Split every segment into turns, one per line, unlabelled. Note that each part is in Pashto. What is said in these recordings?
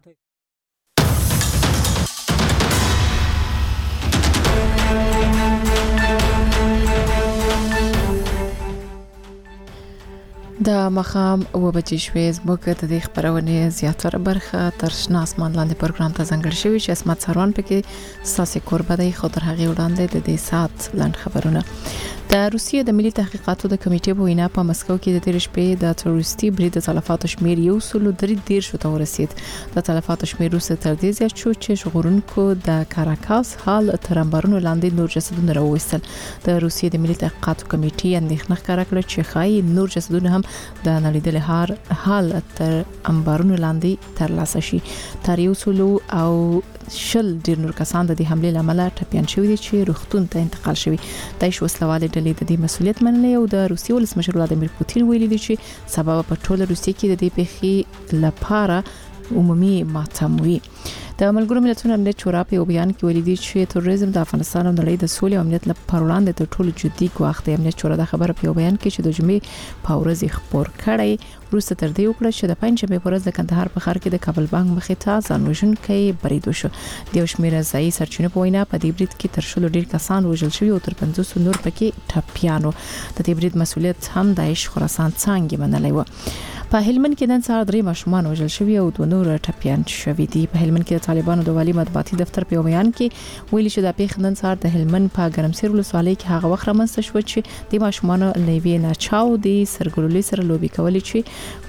د مخام او بچی شوي زموږ د دې خبرونه زیاتره برخه تر شنه اسمان لاندې پروګرام ته ځانګړی شوی چې اسمت سروان پکې ساسي قربه دی خو تر هغه وړاندې د دې سات لاند خبرونه د روسیې د ملي تحقیقاتو د کمیټې په وینا په مسکو کې د تیر شپې د تروریستي برید د تلفاتو شمیر یو سلو درې دیر شو ته ورسید د تلفاتو شمیر روسه تر دې زیات شو چې شغورونکو د کاراکاس حال تر انبارونو لاندې نور جسدونه راوېستل د روسیې د ملي تحقیقاتو کمیټې اندېښنه ښکاره کړه چې خای نور جسدونه هم د نړیدل حال تر انبارونو لاندې ترلاسه شي تر یو سلو او شل ډیر نور کسان د دې حمله لامل ټپيان شوي دي چې روغتون ته انتقال شوي د شوسلوالې ډلې د دې مسولیت منلې او د روسیې ولسمشر ولادیمیر پوتین ویلي دي چې سبب په ټوله روسیې کې د دې پیښې لپاره عمومي ماتم وي د ملګرو ملتونو امنیت شورا په بیان کې ویلي دي چې تروریزم د افغانستان او نړۍ د سولې او امنیت لپاره وړاندې تر ټولو جدي ګواښ دی امنیت شورا د خبره په بیان کې چې د جمعې په ورځ خبر کړي روسته تر دې وکړه چې د پنځمې په ورځ د کندهار په ښار کې د کابل بانک مخې ته ځانوژونکي برید وشو د شمیر ځای سرچینو په وینا په دې برید کې تر شلو ډیر کسان وژل شوي او تر 500 نور پکې ټپيانو د دې برید مسولیت هم د خراسان څنګه منلای و په هلمند کې نن سهار درې ماشومان وژل شوي او دوه نور ټپيان شوي دي په هلمند کې د طالبانو د والي مطبوعاتي دفتر په بیان کې ویلي چې د پیښ نن سهار د هلمند په ګرمسیر ولسوالۍ کې هغه وخت رامنځته شو چې د ماشومان لوي نه چاو دي سرګلولي سره لوبي کولې چې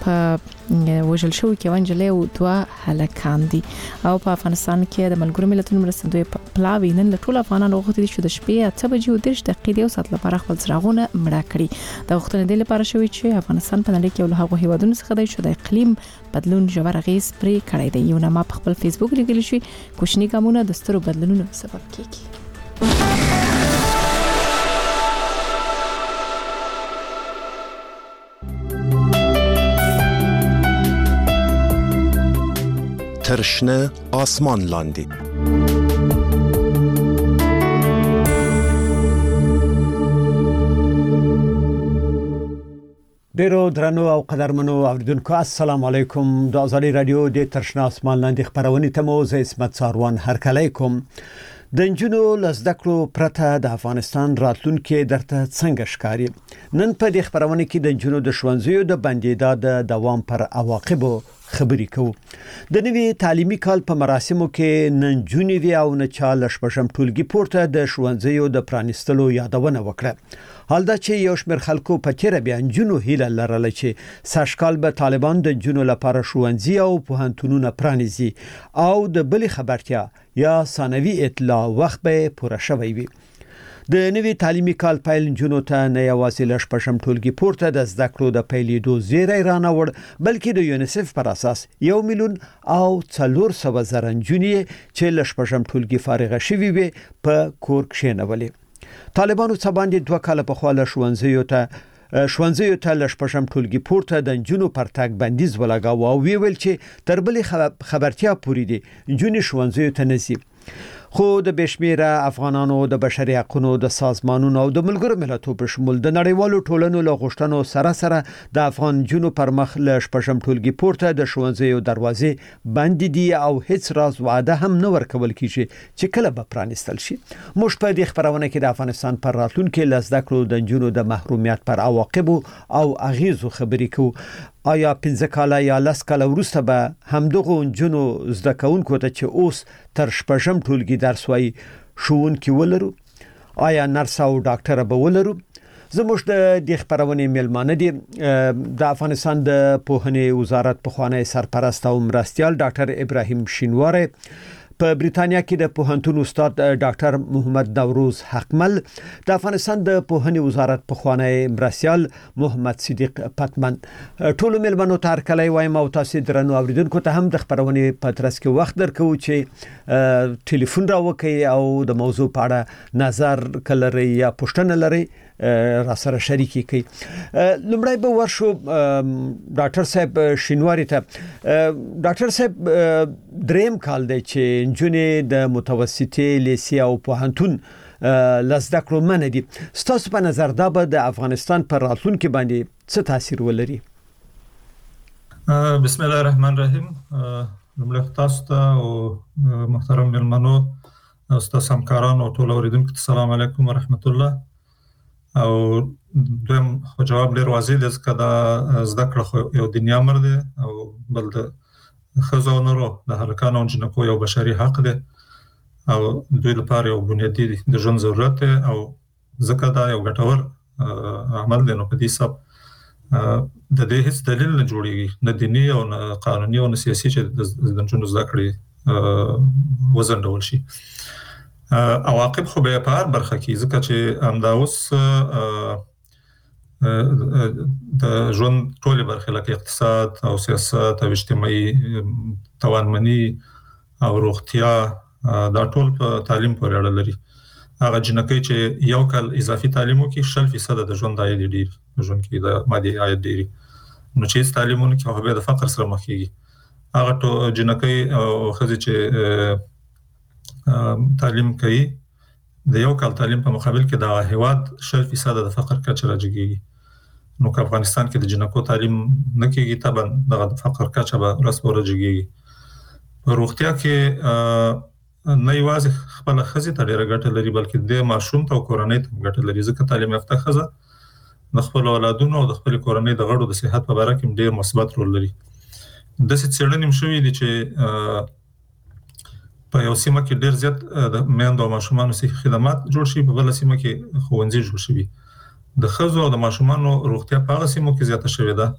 په وژل شوی کې ونجلې او دوه هلکان دي او په افغانستان کې د ملګرو ملتونو مرستندوی پلاوی نن له ټول افغانانو غوښتي چې د شپې 8 بجې او 10 دقیقې او سات لپاره خپل څراغونه مړه کړي د غوښتنې د لپاره شوی چې افغانستان په نړۍ کې له هغو هیوادونو څخه دی چې د اقلیم بدلون ژور اغیز پرې کړی دی یو نامه په خپل فیسبوک لیکلی شي کوچنی ګامونه د سترو بدلونونو سبب کیږي
ترشنه آسمان لاندې
ډیرو درنو او قدرمنو اوریدونکو السلام علیکم د ازادي رادیو د ترشنه آسمان لاندې خبرونه ته مو زه اسمت سروان هرکلی کوم د انجونو لزدکلو پرته د افغانستان راتلونکي درته څنګه ښکاري نن په دې خبرونه کې د انجونو د ښوونځیو د بندیدا د دوام پر عواقبو خبرې کوو د نوي تعلیمي کال په مراسمو کې نن جونیوي او نه چاله شپږم ټولګي پورته د ښوونځیو د پرانیستلو یادونه وکړه حال دا چې یو شمېر خلکو په تیر بیا جنونو هیله لرله چې ساشکال به طالبان د جنونو لپاره ښوونځي او پوهنتونونه پرانیزي او د بل خبرتیا یا ثانوي اطلاع وخت به پوره شوی وي د نوي تعلیمي کال پیل جنونو ته نه یوازې ل شپږم ټولګي پورته د زده کړو د پیلېدو زیری رانوړ بلکې د یونیسف پر اساس 1 میلیون او 400 زره جنونې چې ل شپږم ټولګي فارغ شوي وي په کور کښېنولې طالبانو څه باندې 2 کال په خواله ښوونځیو ته ل شپږم ټولګي پورته د جنونو پر تګ بندیز ولګاوه او ویل چې تر بلې خبرتیا پوری دي جنونې ښوونځیو ته نسی خو د بشمیره افغانانو د بشري حقوقو د سازمانونو او د ملګرو ملتونو په شمول د نړیوالو ټولنو له غوښتنو سره د افغان جنونو پر مخ له شپږم ټولګي پورته د ښوونځیو دروازې بند دي او هیڅ راز وعده هم نه ورکول کیږي چې کله به پرانیستل شي موږ په دې خبرونه کې د افغانستان پر راتلونکي لزده کړو د جنونو د محرومیت پر عواقب او اغیزو خبرې کوو آیا 15 کاله یا 10 کاله وروسته به همدغه جنونو زده کوونکو ته چې اوس تر شپږم ټولګي درس وایي ښوونکي ولرو آیا نرس او ډاکټر به ولرو زموږ د دې خبرونه میلمانه دي د افغانستان د پوهنې وزارت پخوانی سرپرست او مرستیال ډاکټر ابراهیم شینواری په بریتانیا کې د پوهنتون استاد ډاکټر محمد نوروز حقمل د افغانستان د پوهنې وزارت پخوانی مرستیال محمد صدیق پتمن ټول ملمنو تر کله وایم او تاسو درنو اوریدونکو ته هم د خبرونه په ترڅ کې وخت درکو چې ټلیفون راوکي او د موضوع په اړه نظر کلري یا پوښتنه لري را سره شریکي کوي لمړی به ورشو ډاکټر صاحب شینواری ته ډاکټر صاحب دریم کال دی چې جنې د متوسطې لیسې او پوهنتون لزده کړو من دي ستاسو په نظر دا به د افغانستان پر راتلونکي باندې څه تاثیر ولري
بسم الله الرحمن الرحیم لمړی تاسو ته او محترم مېلمنو او ستاسو همکارانو او ټول اوریدونکو ته السلام علیکم ورحمت الله. او دویم جواب ډیر واضح دی ځکه دا زده کړه یو دنیا امر دی او بل د ښځو او نرو د هلکانو او جنکو یو بشري حق دی او دوی لپاره یو بنیادي د ژوند ضرورت دی او ځکه دا یو ګټور عمل دی. نو په دې سب د دې هیڅ دلیل نه جوړیږي، نه دیني او نه قانوني او نه سیاسي چې د نجونو زده کړې وزندول شي. عواقب خو به په هر برخه کې ځکه چې همدا اوس د ژوند ټولې برخې لکه اقتصاد او سیاست او اجتماعي توانمني او روغتیا دا ټول په تعلیم پورې اړه لري. هغه جنکۍ چې یو کال اضافي تعلیم وکړي 60% د ژوند عاید ډیر ژوند کې د مادي عاید ډیر، نو چې تعلیمونه کې هغه د فقر سره مخ کیږي. هغه ټول جنکۍ او ښځې چې تعلیم کوي د یو کال تعلیم په مقابل کې د هیواد 60% د فقر کچه راځي. نو که افغانستان کې د جنکو تعلیم نه کیږي طبعا د فقر کچه به راځي. په روغتیا کې نه یوازې خپل ښځې ته ډېره ګټه لري بلکې د ماشوم ته او کورنۍ ته ګټه لري ځکه تعلیم یافته ښځه د خپل اولادونو او د خپل کورنۍ د غړو د صحت په اړه کې ډېر مثبت رول لري. د څه څېړنې شوې دي چې په یو سیمه کې ډېر زیات د میندو او ماشومانو صحي خدمات جوړ شي، په بل سیمه کې ښوونځي جوړ شي. د ښځو او د ماشومانو روغتیا په هغه سیمو کې زیاته شوې ده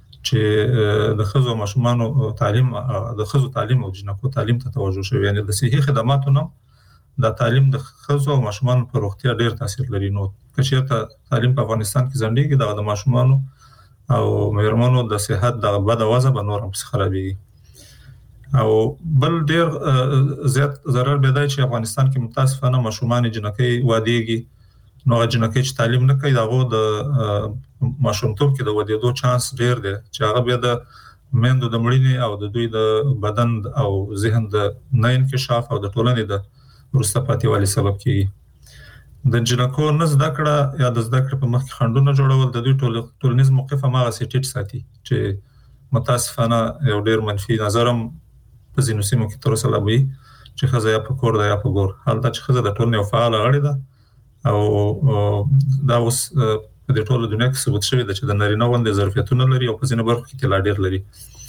چې د ښځو او ماشومانو تعلیم د ښځو تعلیم او جنکو تعلیم ته توجه شوی، یعنی د صحي خدماتو نه د تعلیم د ښځو او ماشومانو په روغتیا ډیر تاثیر لري. نو که چېرته تعلیم په افغانستان کې ځنډیږي د ماشومانو او مېرمنو د صحت د بد وضع به نور هم خرابېږي. او بل ډیر زیات ضرر به دی چې افغانستان کې متاسفانه ماشومان جنکۍ واديږي. نو جنکۍ چې تعلیم نه کوي دغه د ماشومتوب کې د ودېدو چانس ډیر دی چې هغه به د مېندو د مړینې او د دوی د بدن او ذهن د نه انکشاف او د ټولنې د وروسته پاتې والي سبب کیږي. د جنکو نه زده کړه یا د زده کړې په مخ کې خنډونه جوړول د دوی ټولنیز موقف هغه سیټیټ ساتي چې متاسفانه یو ډیر منفي نظرم په ځینو سیمو کې تر اوسه لا وي چې ښځه یا په کور ده یا په ګور، هلته چې ښځه د ټولنې یو فعاله غړې ده او دا اوس په دې ټوله دنیا کې ثبوت شوی دی چې د نارینه غوندې ظرفیتونه لري او په ځینو برخو کې طلا ډیر لري.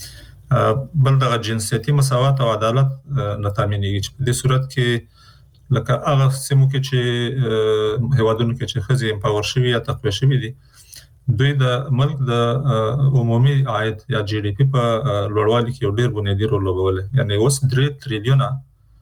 بل دغه جنسیتي مساوات او عدالت نه تامینېږي چې په دې صورت کې لکه هغه سیمو کې چې هیوادونو کې چې ښځې امپاور شوي یا تقویه شوي دي دوی د ملک د عمومي عاید یا جی ډي پی په لوړوالي کې یو ډیر بنیادي رول لوبولی. یعنی اوس 3 تریلیونه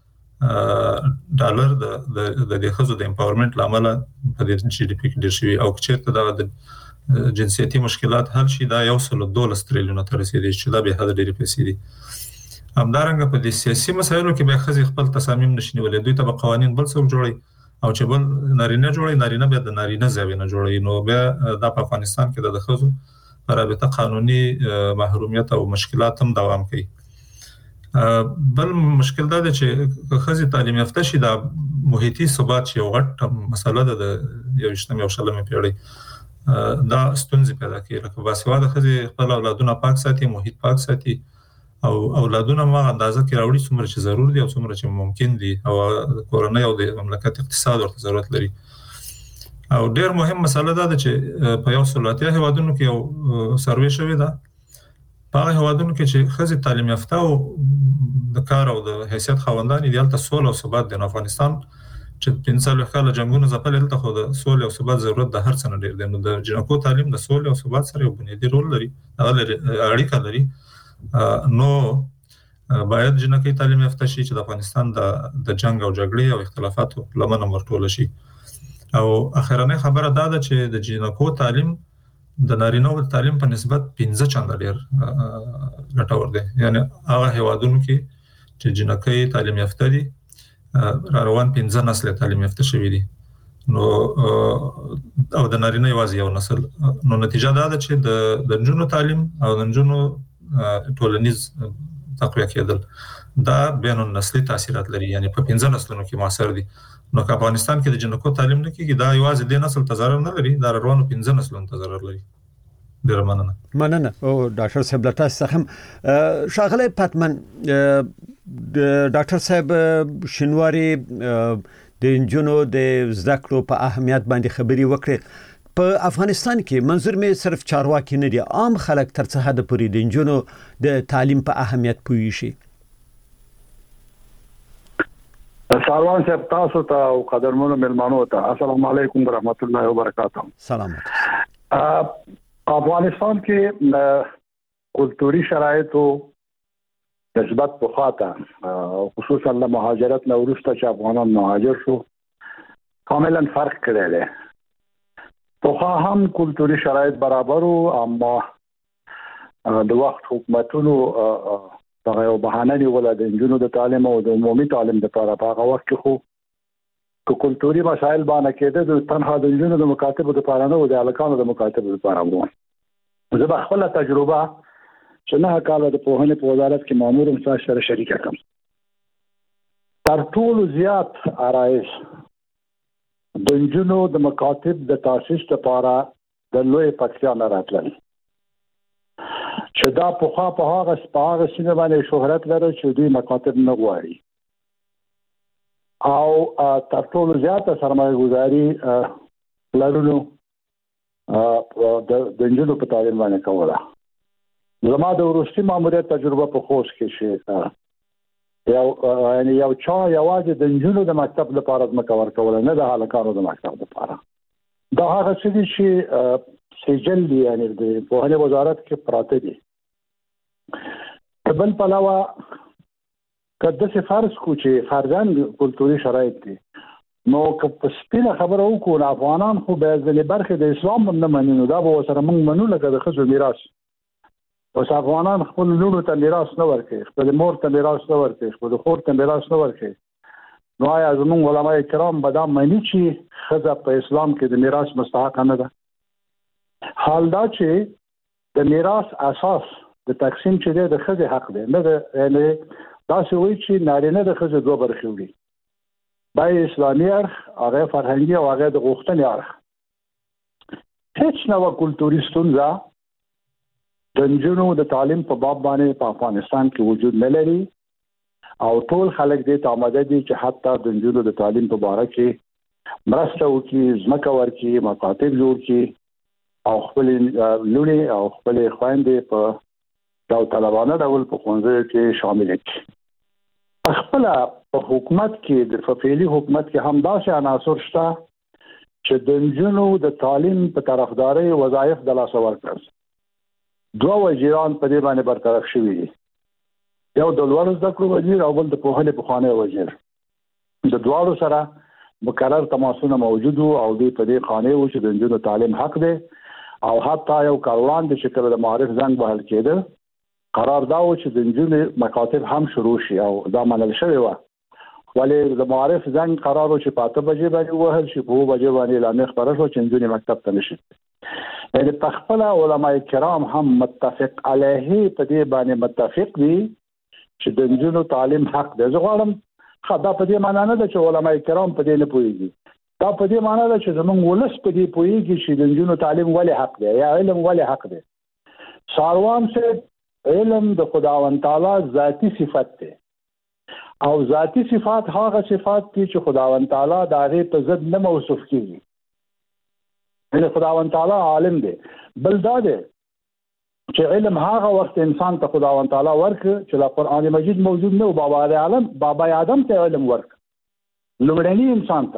ډالر د دې ښځو د امپاورمنت لامل په دې جی ډي پی کې ډیر شوي او چې د جنسیتي مشکلات حل شي دا 112 تریلیونه ته رسیدي چې دا به حد ډیر پیسې دي. همدارنګه په دې سیاسي مسایلو کې به ښځې خپل تصامیم نشي نیولای، دوی ته به قوانین بل څوک جوړي او چې بل نارینه جوړي، نارینه به د نارینه ځای نه جوړي. نو به د افغانستان کې د ښځو رابطه قانوني محرومیت او مشکلات هم دوام کوي. بل مشکل دا دی چې ښځې تعلیم یافته شي دا محیطي ثبات یو غټ مسله ده د 21مې او 20مې پیړۍ دا ستونزې پیدا کوي. لکه باسواده ښځې خپل اولادونه پاک ساتي، محیط پاک ساتي او اولادونه ما اندازه کې راوړي څومره چې ضرور دي او څومره چې ممکن دي او کورنۍ او د مملکت اقتصاد ورته ضرورت لري. او ډیر مهم مسله دا ده چې په یو سلطه هیوادونو کې یو سروې شوی ده په هغه هیوادونو کې چې ښځې تعلیم یافته او د کار او د حیثیت خاوندان دي هلته سوله او ثبات دی. افغانستان چې 45 کاله جنګونه ځپلي دلته خو د سولې او ثبات ضرورت د هر څه نه ډیر دی. نو د جنکو تعلیم د سولې او ثبات سره یو بنیادي رول لري، اړیکه لري. نو باید جنکۍ تعلیم یافته شي چې د افغانستان د جنگ او جګړې او اختلافاتو لمنه ورټوله شي. او اخرنۍ خبره دا ده چې د جنکو تعلیم د نارینه‌و تعلیم په نسبت 15 چنده ډیر ګټور دی. یعنی هغه هیوادونو کې چې جنکۍ تعلیم یافته دي را روان 15 نسل تعلیم یافته شوي دي نو او د نارینه یوازې یو نسل. نو نتیجه دا ده چې د نجونو تعلیم او د نجونو ټولنیز تقویه کېدل دا بین النسلي تاثیرات لري، یعنی په 15 نسلونو کې موثر دي. نو که افغانستان کې د جنکو تعلیم نه کېږي دا یوازې د نسل ته ضرر نه لري، دا روانو 15 نسلونو ته ضرر لري. ډیر مننه
او ډاکټر صاحب تاسو څخه شاغله پاتمن ډاکټر صاحب شنواری د انجونو د زده کړو په اهمیت باندې خبري وکړي په افغانستان کې منظور می صرف چارواکي نه دي عام خلک تر څه حد پورې د انجونو د تعلیم په اهمیت پوي شي
سلام صاحب تاسو ته او قدرمنو ملمانو ته السلام علیکم ورحمت الله وبرکاته
سلامات
افغانستان کې کلتوري شرایطو نسبت په خاطر خصوصا له مهاجرت نه وروسته چې افغانان مهاجر شو کاملا فرق کړی دی په هم کلتوري شرایط برابر او اما د وخت حکومتونو دغه یو بهانه نیول د انجونو د تعلیم او د عمومي تعلیم لپاره په هغه وخت کې خو کلتوري مسایل باندې کېده د تنها د انجونو د مکاتبو لپاره نه او د الکانو د مکاتبو لپاره وو زه به خپل تجربه چې نه کاله د پوهنې په وزارت کې مامور هم سره شریک کړم تر ټولو زیات آرایش د انجونو د مکاتب د تاسیس لپاره د لوی پاکستان راتلل چې دا په هغه سیمه باندې شهرت لري چې دوی مکاتب نه غواړي او تر ټولو زیاته سرمایه گذاري لرونو د انجونو په تعلیم باندې کوله زما د وروستي ماموریت تجربه په خوست کې شي یو چا یوازې د انجونو د مکتب لپاره ځمکه ورکوله نه د هلکانو د مکتب لپاره دا هغه څه دي چې سجل دي یعنی د پوهنې وزارت کې پراته دي بل پلاوه کله چې فرض کو چې فرضاً کلتوري شرایط دي نو که په سپینه خبره وکړو افغانان خو به ځلې برخه د اسلام نه مننو دا به سره موږ منو لکه د خزو میراث اوس افغانان خپل لورو ته میراث نه ورکوي خپل مور ته میراث نه ورکوي خپل خور ته میراث نه ورکوي نو آیا زموږ علماء کرام به دا معنی چې خزه په اسلام کې د میراث مستحق نه ده حال دا چې د میراث اساس د تقسیم چې د خزه حق دی نه د یعنی دا څه وایي چې نارینه د خزه دوه برخې وړي بای اسلامي اړخ هغه فرهنګي او هغه د غوښتنې اړخ هیڅ نو کلتوري ستونزه د انجونو د تعلیم په باب باندې په افغانستان کې وجود نه لري او ټول خلک دې ته آماده دي چې حتی د انجونو د تعلیم په اړه کې مرسته وکړي ځمکه ورکړي مکاتب جوړ کړي او خپل لونی او خپل خويندې په داوطلبانه ډول په ښوونځي کې شامل کړي خپل په حکومت کې د فعالی حکومت کې هم داسې عناصر شته چې د انجونو د تعلیم په طرفداري وظایف د لاس ورکړل دوه وزیران په دې باندې برطرف شوي دي یو د لوړ زده کړو وزیر او بل د پوهنې پخوانی وزیر د دواړو سره مقرر تماسونه موجود او دې په دې خانه و چې د انجونو تعلیم حق دی او حتی یو کاروان د شکل د معارف زنګ بهل کېده قرار دا و چې د انجونو مکاتب هم شروع شي او دا منل شوی و ولی د معارف زنګ قرار و چې په 8 بجې باندې وهل شي په 2 بجې باندې اعلان خبره شو چې انجونو مکتب ته نشي یعنی تخپل علماء کرام هم متفق علیه په دې باندې متفق دي چې د انجونو تعلیم حق دی زه غواړم خدا په دې معنی نه ده چې علماء کرام په دې نه پوهیږي دا په دې معنی ده چې زمونږ ولس په دې پوهیږي چې د انجونو تعلیم ولې حق دی یا علم ولې حق دی ساروان سے علم د خداوند تعالی ذاتی صفت دی او ذاتی صفات هغه صفات دي چې خداوند تعالی د هغه په ضد نه موصوف کیږي یعنی خداوند تعالی عالم دی بل دا دی چې علم هغه وخت انسان ته خداوند تعالی ورک چې د قران مجید موجود نه او بابا آدم ته علم ورک لومړنی انسان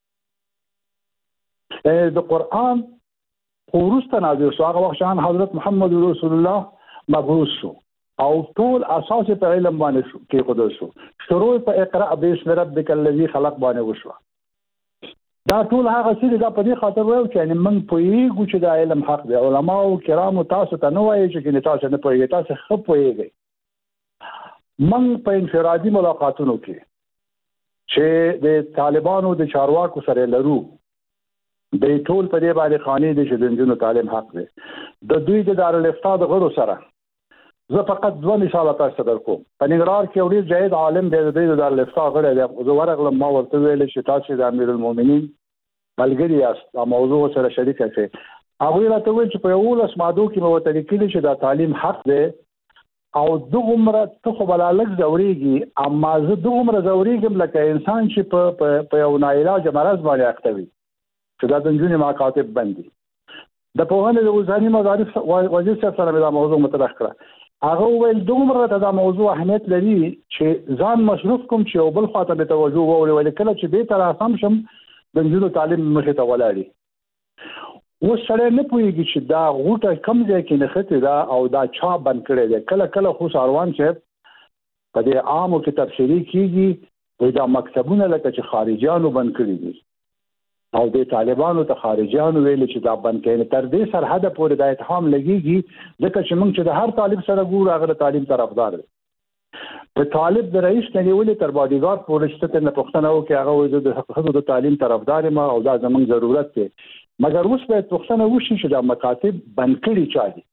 ته د قران خورسته نازل شو هغه وخت شان حضرت محمد رسول الله مبعوث شو او ټول اساس په علم باندې شو کې خود شو شروع په اقرا بسم ربک الذی خلق باندې وشو دا ټول هغه څه دا په دې خاطر وایو چې من پوهیږو چې دا علم حق دی علما او کرام تاسو ته نو وایي چې تاسو نه پوهیږئ تاسو خو پوهیږئ من په انفرادي ملاقاتونو کې چې د طالبانو د چارواکو سره لرو د ټول په دې باندې خاني دي چې د انجونو تعلیم حق دی د دوی د دارالفتاء د غړو سره زه فقط دوه مثال تاسو ته درکوم په ننګرهار کې یو ډېر جيد عالم دی د دارالفتاء غړی دی زه ورغلم ما ورته ویل چې تاسو د امیر المؤمنین ملګری یاست دا موضوع سره شریک شئ هغه راته وایي چې په یو لاس ماده کې مو ته لیکلي چې دا تعلیم حق دی او دغه عمره ته خو بلالک زوريږي اما زه دغه عمره زوريږم لکه انسان چې په یو ناعلاج مرض باندې اخته وي چې دا د نجونې مکاتب بندي د پوهنې د وزارت مدارس وزیر صاحب سره دا موضوع مطرح کړه هغه ویل دومره دا موضوع اهمیت لري چې ځان مصروف کوم چې یو بل خاطر به توجه وولي ولیکل چې به تر اسام شم د نجونو تعلیم مخه ته ولاړی و سره نه پوهیږي چې دا غوټه کم ځای کې نخته دا او دا چا بند کړي دی کله کله خو ساروان چې په دې عامو کې تفسیری کیږي وای دا مکتبونه لکه چې خارجيانو بند کړي دي او د طالبانو ته خارجيانو ویل چې دا بند کړي تر دې سرحد پورې د اتهام لګيږي ځکه چې موږ چې د هر طالب سره ګورو هغه تعلیم طرفدار دی په طالب د رئیس نه نیولې تر باډیګارد پورې چې نه پښتنه او کې هغه د طالیم طرفدار ما او دا زموږ ضرورت دی مګر اوس به پښتنه وشي چې دا مکاتب بند کړي چا دي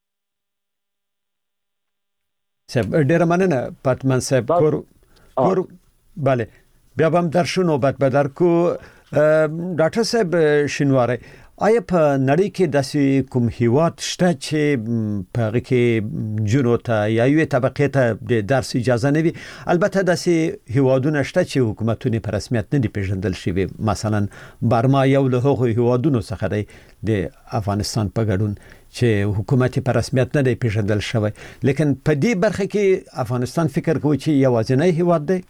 سب ډیر مننه پاتمن صاحب کور bale بیا هم در شو نوبت به در کو ډاکټر صاحب شینواری آیا په نړۍ کې داسې کوم هیواد شته چې په هغه کې جنو ته یا یوې طبقې ته د درس اجازه نه وي البته داسې هیوادونه شته چې حکومتونه په رسمیت نه دي پیژندل شوي مثلا برما یو له هغو هیوادونو څخه دی د افغانستان په ګډون چې حکومت په رسمیت نه دی پیژندل شوی لیکن په دې برخه کې افغانستان فکر کوي چې یوازینی هیواد دی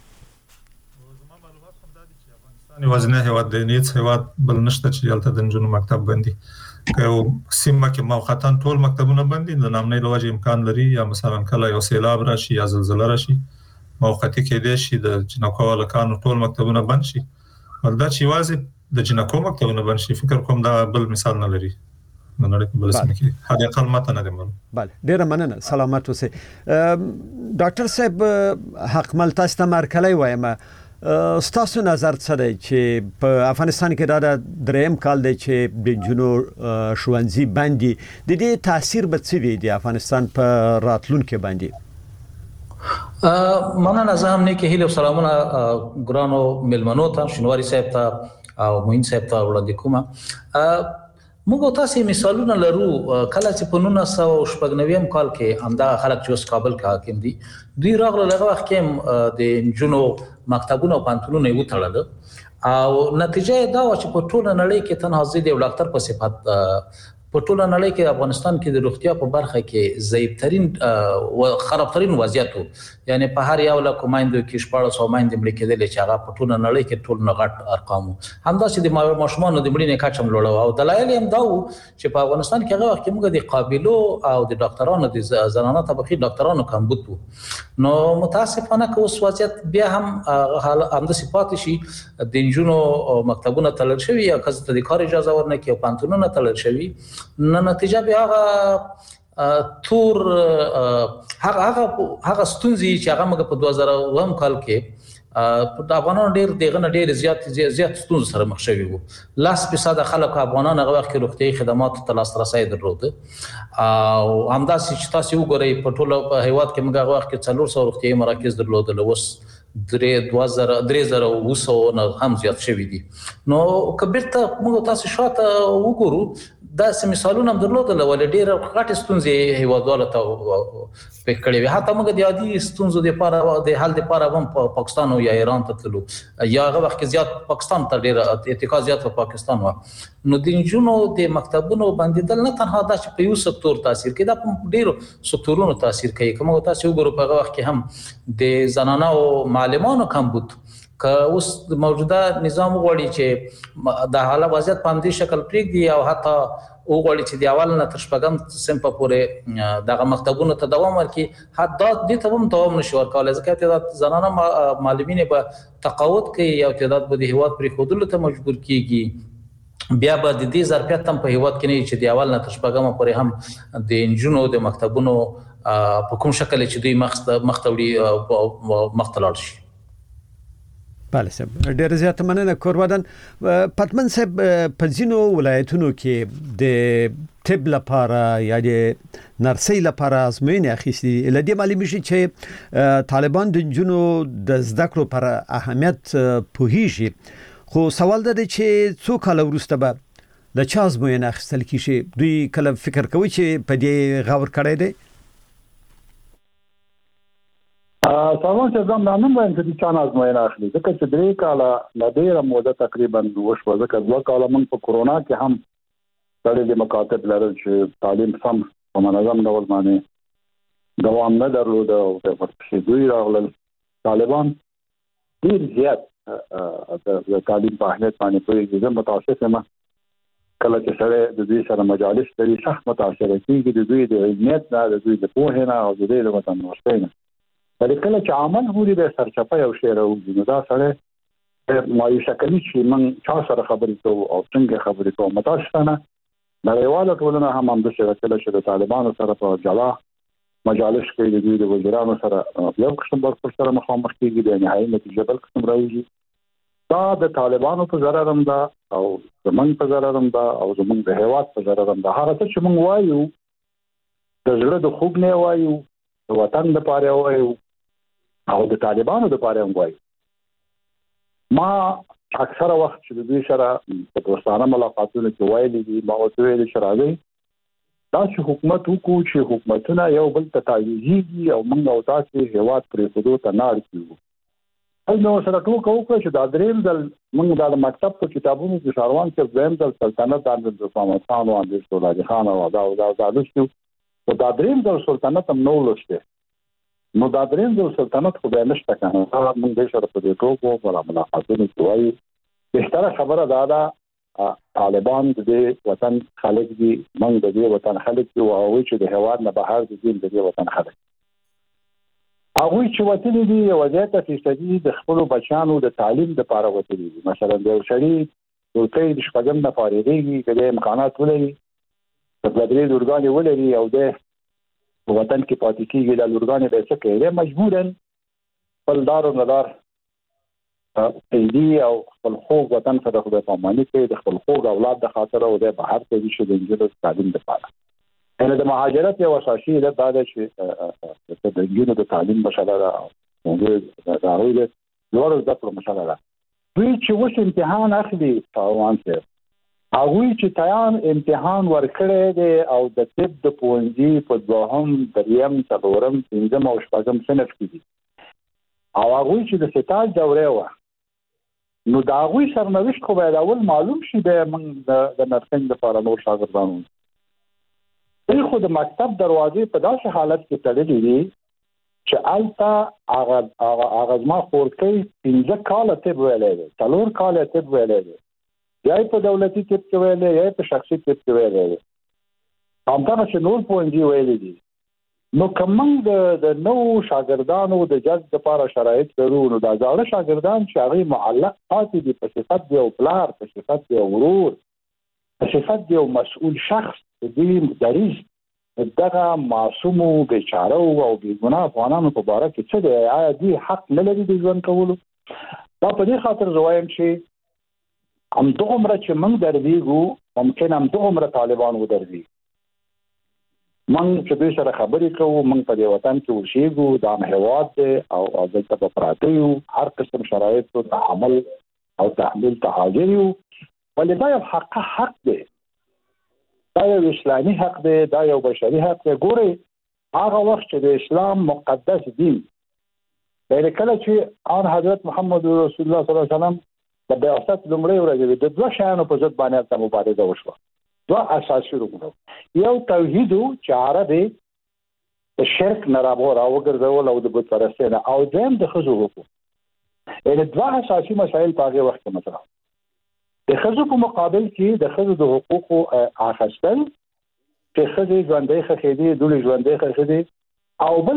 وزنه هیواد د نیت هیواد بل نشته چې یالته د نجونو مکتب بندي که سیمه کې موقتاً ټول مکتبونه بندي د نامنې لوجه امکان لري یا مثلا کله یو سیلاب راشي یا زلزلہ راشي موقتی کې دي شي د جنکو لکانو ټول مکتبونه بند شي ولدا چې واځي د جنکو مکتبونه بند شي فکر کوم دا بل مثال نه لري نو نړۍ بل سم کې هغه اقل ماته نه دی معلوم
bale ډیر مننه سلامات اوسئ ډاکټر صاحب حق ملتاست مرکلی وایم ستاسو نظر څه دی چې په افغانستان کې دا دریم کال دی چې د جنو ښوونځي باندې د دې تاثیر به څه وي د افغانستان په راتلونکي باندې
مننه زه هم نیکه هیله سلامونه ګرانو ملمنو ته شینواری صاحب ته او موین صاحب ته وړاندې کوم موږ تاسو مثالونه لرو کله چې په 1999 کال کې همدا خلک چې کابل کې حاکم دي دوی راغله لغه وخت کې د جنو مکتبونو او پانتونونو یو تړل او نتیجه دا و چې په ټوله نړۍ کې تنها زید یو ډاکټر په صفت په ټوله نړۍ کې افغانستان کې د روغتیا په برخه کې ضعیفترین او خرابترین وضعیت یعنی په هر یو لکه مایندو کې 1400 مایند ملي کېدل چې هغه په ټوله نړۍ کې ټول نغټ ارقام همدا چې د ماشومان د مړینې کچم لوړ او دلایل هم دا چې په افغانستان کې هغه وخت موږ د قابلو او د ډاکټرانو د زنانه طبقه ډاکټرانو کمبود نو متاسفانه که اوس وضعیت بیا هم د صفات شي د انجونو مکتبونه تلل شوی یا کله د کار اجازه ورنکې او پانتونونه تلل شوی نه نتیجه به هغه تور هغه ستونزې چې هغه موږ په 2009 کال کې په افغانانو ډېر زیات ستونزې سره مخ شوي وو 10% خلک افغانان هغه وخت کې روغتيایي خدمات ته لاسرسي درلود او همداسې چې تاسو وګورئ په ټوله هیواد کې موږ هغه وخت کې 400 روغتيایي مراکز درلودل اوس 3000 نه هم زیات شوي دي نو کبرته موږ تاسو شاته وګورو دا سم مثالونه هم درلودل ولې ډېر غټ ستونزې هیوادوالو ته پکړې وي حتی موږ د عادي ستونزو د لپاره د حل لپاره هم پاکستان او یا ایران ته تلو یا هغه وخت زیات پاکستان ته ډېر اتکا زیات په پاکستان و نو د جنونو د مکتبونو بندیدل نه تنها دا چې په یو سکتور تاثیر کوي دا په ډېرو سکتورونو تاثیر کوي کوم تاسو وګورئ په هغه وخت کې هم د زنانه او معلمانو کمبود که اوس موجوده نظام غوړي چې د حاله وضعیت په همدې شکل پرېږدي او حتی وګړي چې د اول نه تر شپږم سم په پورې دغه مکتبونو ته دوام ورکړي حتی د ته هم دوام نشي ورکولای ځکه چې د زنانه معلمین به تقاعد کوي او تعداد به د هیواد پرې خودلو ته مجبور کیږي بیا به د دې ظرفیت هم په هیواد کې نه چې د اول نه تر شپږم پورې هم د انجونو د مکتبونو په کوم شکل چې دوی مختوړي مختلال شي
bale صاحب ډېر زیات مننه کوروادن پاتمن صاحب په ځینو ولایتونو کې د طب لپاره یا د نرسۍ لپاره ازموینې اخیستې لدې معلومه شي چې طالبان د جنونو د زده کړو پر اهمیت پوهیږي خو سوال ده چې څو کال وروسته به د چا ازموینه اخیستل کیږي؟ دوی کله فکر کوي چې په دې غور کړی دی؟
سامان چې زم نن وایم چې چا ازموینه اخلي ځکه چې 3 کاله لا ډیره موده تقریبا وشو، ځکه 2 کاله موږ په کورونا کې هم د مکاتب لرل چې تعلیم سم په منظم ډول باندې دوام نه درلود او د ورپسې دوی راغلل طالبان ډیر زیات د تعلیم په اهمیت باندې پوهیږي. زه متاسف یم کله چې سره د دوی سره مجالس لري سخت متاثر کیږي د دوی د علمیت نه، د دوی د پوهې نه او د دوی د وطن نوښتۍ نه. کله چې عمل هوري به سرچپه یو شی راوځي نو دا سره مایوسه کوي چې موږ چا سره خبرې کوو او څنګه خبرې کوو. متاسفانه نړیواله ټولنه هم د شرکت چې د طالبانو سره په جلا مجالس کې د دوی د وزیرانو سره یو قسم پر سره مخامخ کیږي، د نهایي نتیجه بل قسم راوځي. دا د طالبانو په ضرر هم ده او زمونږ په ضرر هم ده او زمونږ د هیواد په ضرر هم ده. هغه څه چې موږ وایو د زړه د خوږ نه وایو، د وطن لپاره وایو او د طالبانو لپاره هم وایو. ما اکثره وخت چې د دوی سره په دوستانه ملاقاتونو کې وایلي دي، ما ورته ویلي چې راځئ دا چې حکومت وکړو چې حکومتونه یو بل ته تعویضیږي او موږ او تاسې هیواد پرېښودو ته نه اړ کېږو. نو سره ټوکه وکړه چې دا درېیم ځل موږ دا د مکتب په کتابونو کې ساروان کې دویم ځل سلطنت د محمد خان او امیر سولادي خان او دا لوستو او دا درېیم ځل سلطنت هم نو لوسته. نو دا درېیم ځل سلطنت خو بیا نشته که نه. موږ دې سره په دې ټوکو په ملاقاتونو کې وایو بهتره خبره دا ده طالبان د دې وطن خلک دي، موږ د دې وطن خلک دي او هغوی چې د هیواد نه بهر دي د دې وطن خلک. هغوی چې وتلي دي یوه زیاته فیصدي د خپلو بچیانو د تعلیم دپاره وتلي دي. مثلا د یو سړي ورکۍ د شپږم نه فارغېږي که د امکانات ولري، د 2-3 لورګانې ولري او د وطن کې پاتې کېږي، دا لورګانې به یې څه کوي؟ دی مجبوراً خپل دار و ندار پیدي او خپل خوږ وطن سره خدای پاماني کوي، د خپل خوږ اولاد د خاطره او دی بهر ته ځي چې د نجونو تعلیم دپاره. یعنې د مهاجرت یو اساسي علت دا ده چې د نجونو د تعلیم مسله ده او د هغوی د لوړو زده کړو مسله ده. دوی چې اوس امتحان اخلي فاروان صاحب، هغوی چې تیان امتحان ورکړی دی او د طب د پوهنځي په 2م 3م 4م 5م او 6م صنف کې دي او هغوی چې د ستاج دورې وه نو د هغوی سرنوشت خو باید اول معلوم شي. بیا موږ د نرسنګ لپاره نور شاګردان دوی خو د مکتب دروازې په داسې حالت کې تړلې دي چې هلته هغه زما خورکۍ 15 کاله طب ویلی دی، 4 کاله طب ویلی دی، یا په دولتي طب کې ویلی یا په شخصي طب کې ویلی دی، همدغه چې نور پوهنځي ویلي دي. نو که موږ د نوو شاګردانو د جذب لپاره شرایط لرو نو دا زاړه شاګردان چې هغوی معلق پاتې دي په صفت د یو پلار، په صفت د یو ورور، په صفت د یو مسؤول شخص، د دوی دریځ دغه معصومو بیچاره او بېګناه افغانانو په باره کې څه دی؟ آیا دوی حق نه لري د ژوند کولو؟ دا په دې خاطر زه وایم چې همدغومره چې موږ درویږو ممکن همدغومره طالبان ودروي. موږ چې دوی سره خبرې کوو، موږ په دې وطن کې اوسېږو، دا هم هیواد دی او دلته به پراته یو، هر قسم شرایطو تحمل او تحمیل ته حاضر یو. ولې دا یو حق دی، دا یو اسلامي حق دی، دا یو بشري حق دی. ګورئ هغه وخت چې د اسلام مقدس دین یعنې کله چې آن حضرت محمد رسول الله صلی الله علیه وسلم د بعثت لومړۍ ورځ وي د 2 شیانو په ضد باندې هلته مبارزه وشوه. 2 اساسي رکنونه، یو توحید چې عرب د شرک نه راوګرځول او د بت پرستۍ نه، او دویم د ښځو حقوق. یعنې 2 اساسي مسایل په هغې وخت کې مطرح. د ښځو په مقابل کې د ښځو د حقوقو اخیستل چې ښځې ژوندۍ ښخېدې، دوی ژوندۍ ښخېدې، او بل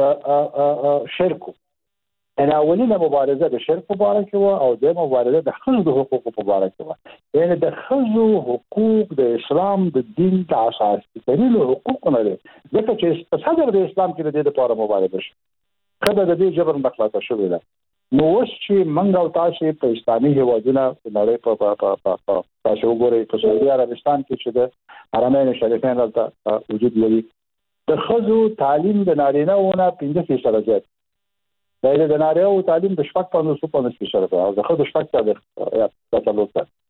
شرک. یعنې اولینه مبارزه د شرک په باره کې وه او دویمه مبارزه د ښځو د حقوقو په باره کې وه. یعنې د ښځو حقوق د اسلام د دین د اساسي ترینو حقوقو نه دی، ځکه چې په صدر د اسلام کې د دې لپاره مبارزه شي. ښځه د دې جبر نه خلاصه شوې ده. نو اوس چې موږ او تاسې په اسلامي هېوادونه په نړۍ تاسې وګورئ په سعودي عربستان کې چې د حرمین شریفین هلته وجود لري، د ښځو تعلیم د نارینه‌وو نه 50% زیات، د نارینه‌وو تعلیم د 55% او د ښځو 4%.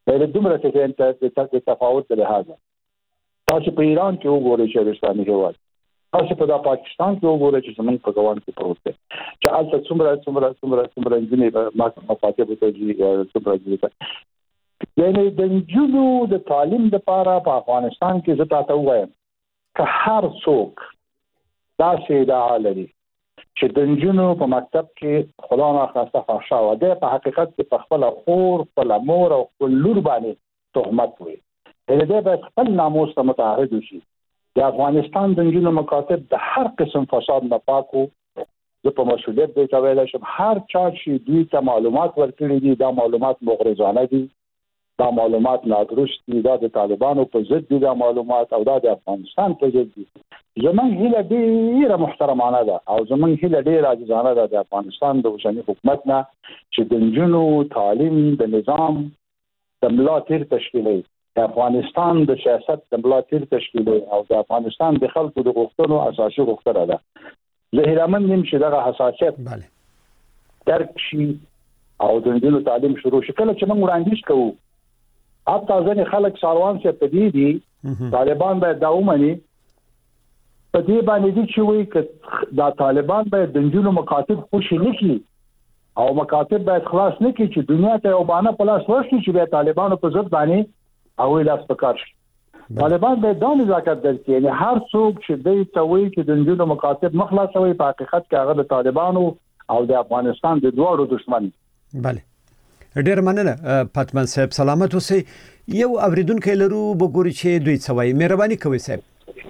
د دومره څه د تفاوت له لحاظه تاسو په ایران کې وګورئ شهرستاني هیواد، تاسو په پاکستان کې وګورئ چې زمونږ په ګوان کې پروت دی چې هلته څومره نجونې مکاتب ته ځي، څومره ځي. یعنې د نجونو د تعلیم لپاره په افغانستان کې زه تاسو وایم که هر څوک داسې ادعا لري چې د نجونو په مکتب کې خدا ناخواسته فحشا و دی، په حقیقت کې په خپل خور، خپل مور او خپل لور باندې تهمت وي. یعنې دی باید خپل ناموس ته متعهد وشي. د افغانستان د نجونو مکاتب د هر قسم فساد نه پاک وو. زه په مسؤلیت دی ویلی شم هر چا چې دوی ته معلومات ورکړي دي دا معلومات مغرضانه دي، دا معلومات نادرست دي، دا د طالبانو په ضد دي دا معلومات، او دا د افغانستان په ضد دي. زمونږ هیله ډېره محترمانه ده او زمونږ هیله ډېره عاجزانه ده د افغانستان د اوسني حکومت نه چې د نجونو تعلیم د نظام د ملا تیر تشکیلوي، د افغانستان د سیاست د ملا تیر تشکیلوي او د افغانستان د خلکو د غوښتنو اساسي غوښتنه ده. زه هیلهمند یم چې دغه حساسیت درک شي او د نجونو تعلیم شروع شي. کله چې موږ وړاندیز کوو حتی ځینې خلک ساروان صاحب په دې دي طالبان باید دا ومني، په دې باندې دي چې وایي که دا طالبان باید د نجونو مکاتب خوشي نه کړي او مکاتب باید خلاص نه کړي چې دنیا ته یو بهانه په لاس ورشي چې بیا طالبانو په ضد باندې او لاس پکار شي. طالبان باید دا نزاکت درکړي، یعنې هر څوک چې دوی ته وایي چې د نجونو مکاتب مه خلاصوي په حقیقت کې هغه د طالبانو او د افغانستان د دواړو دشمن.
بله ډیر مننه پاتمن صاحب، سلامت اوسئ. یو اوریدونکو لرو وګورئ چې دوی څه وایي. مهرباني کوئ صاحب.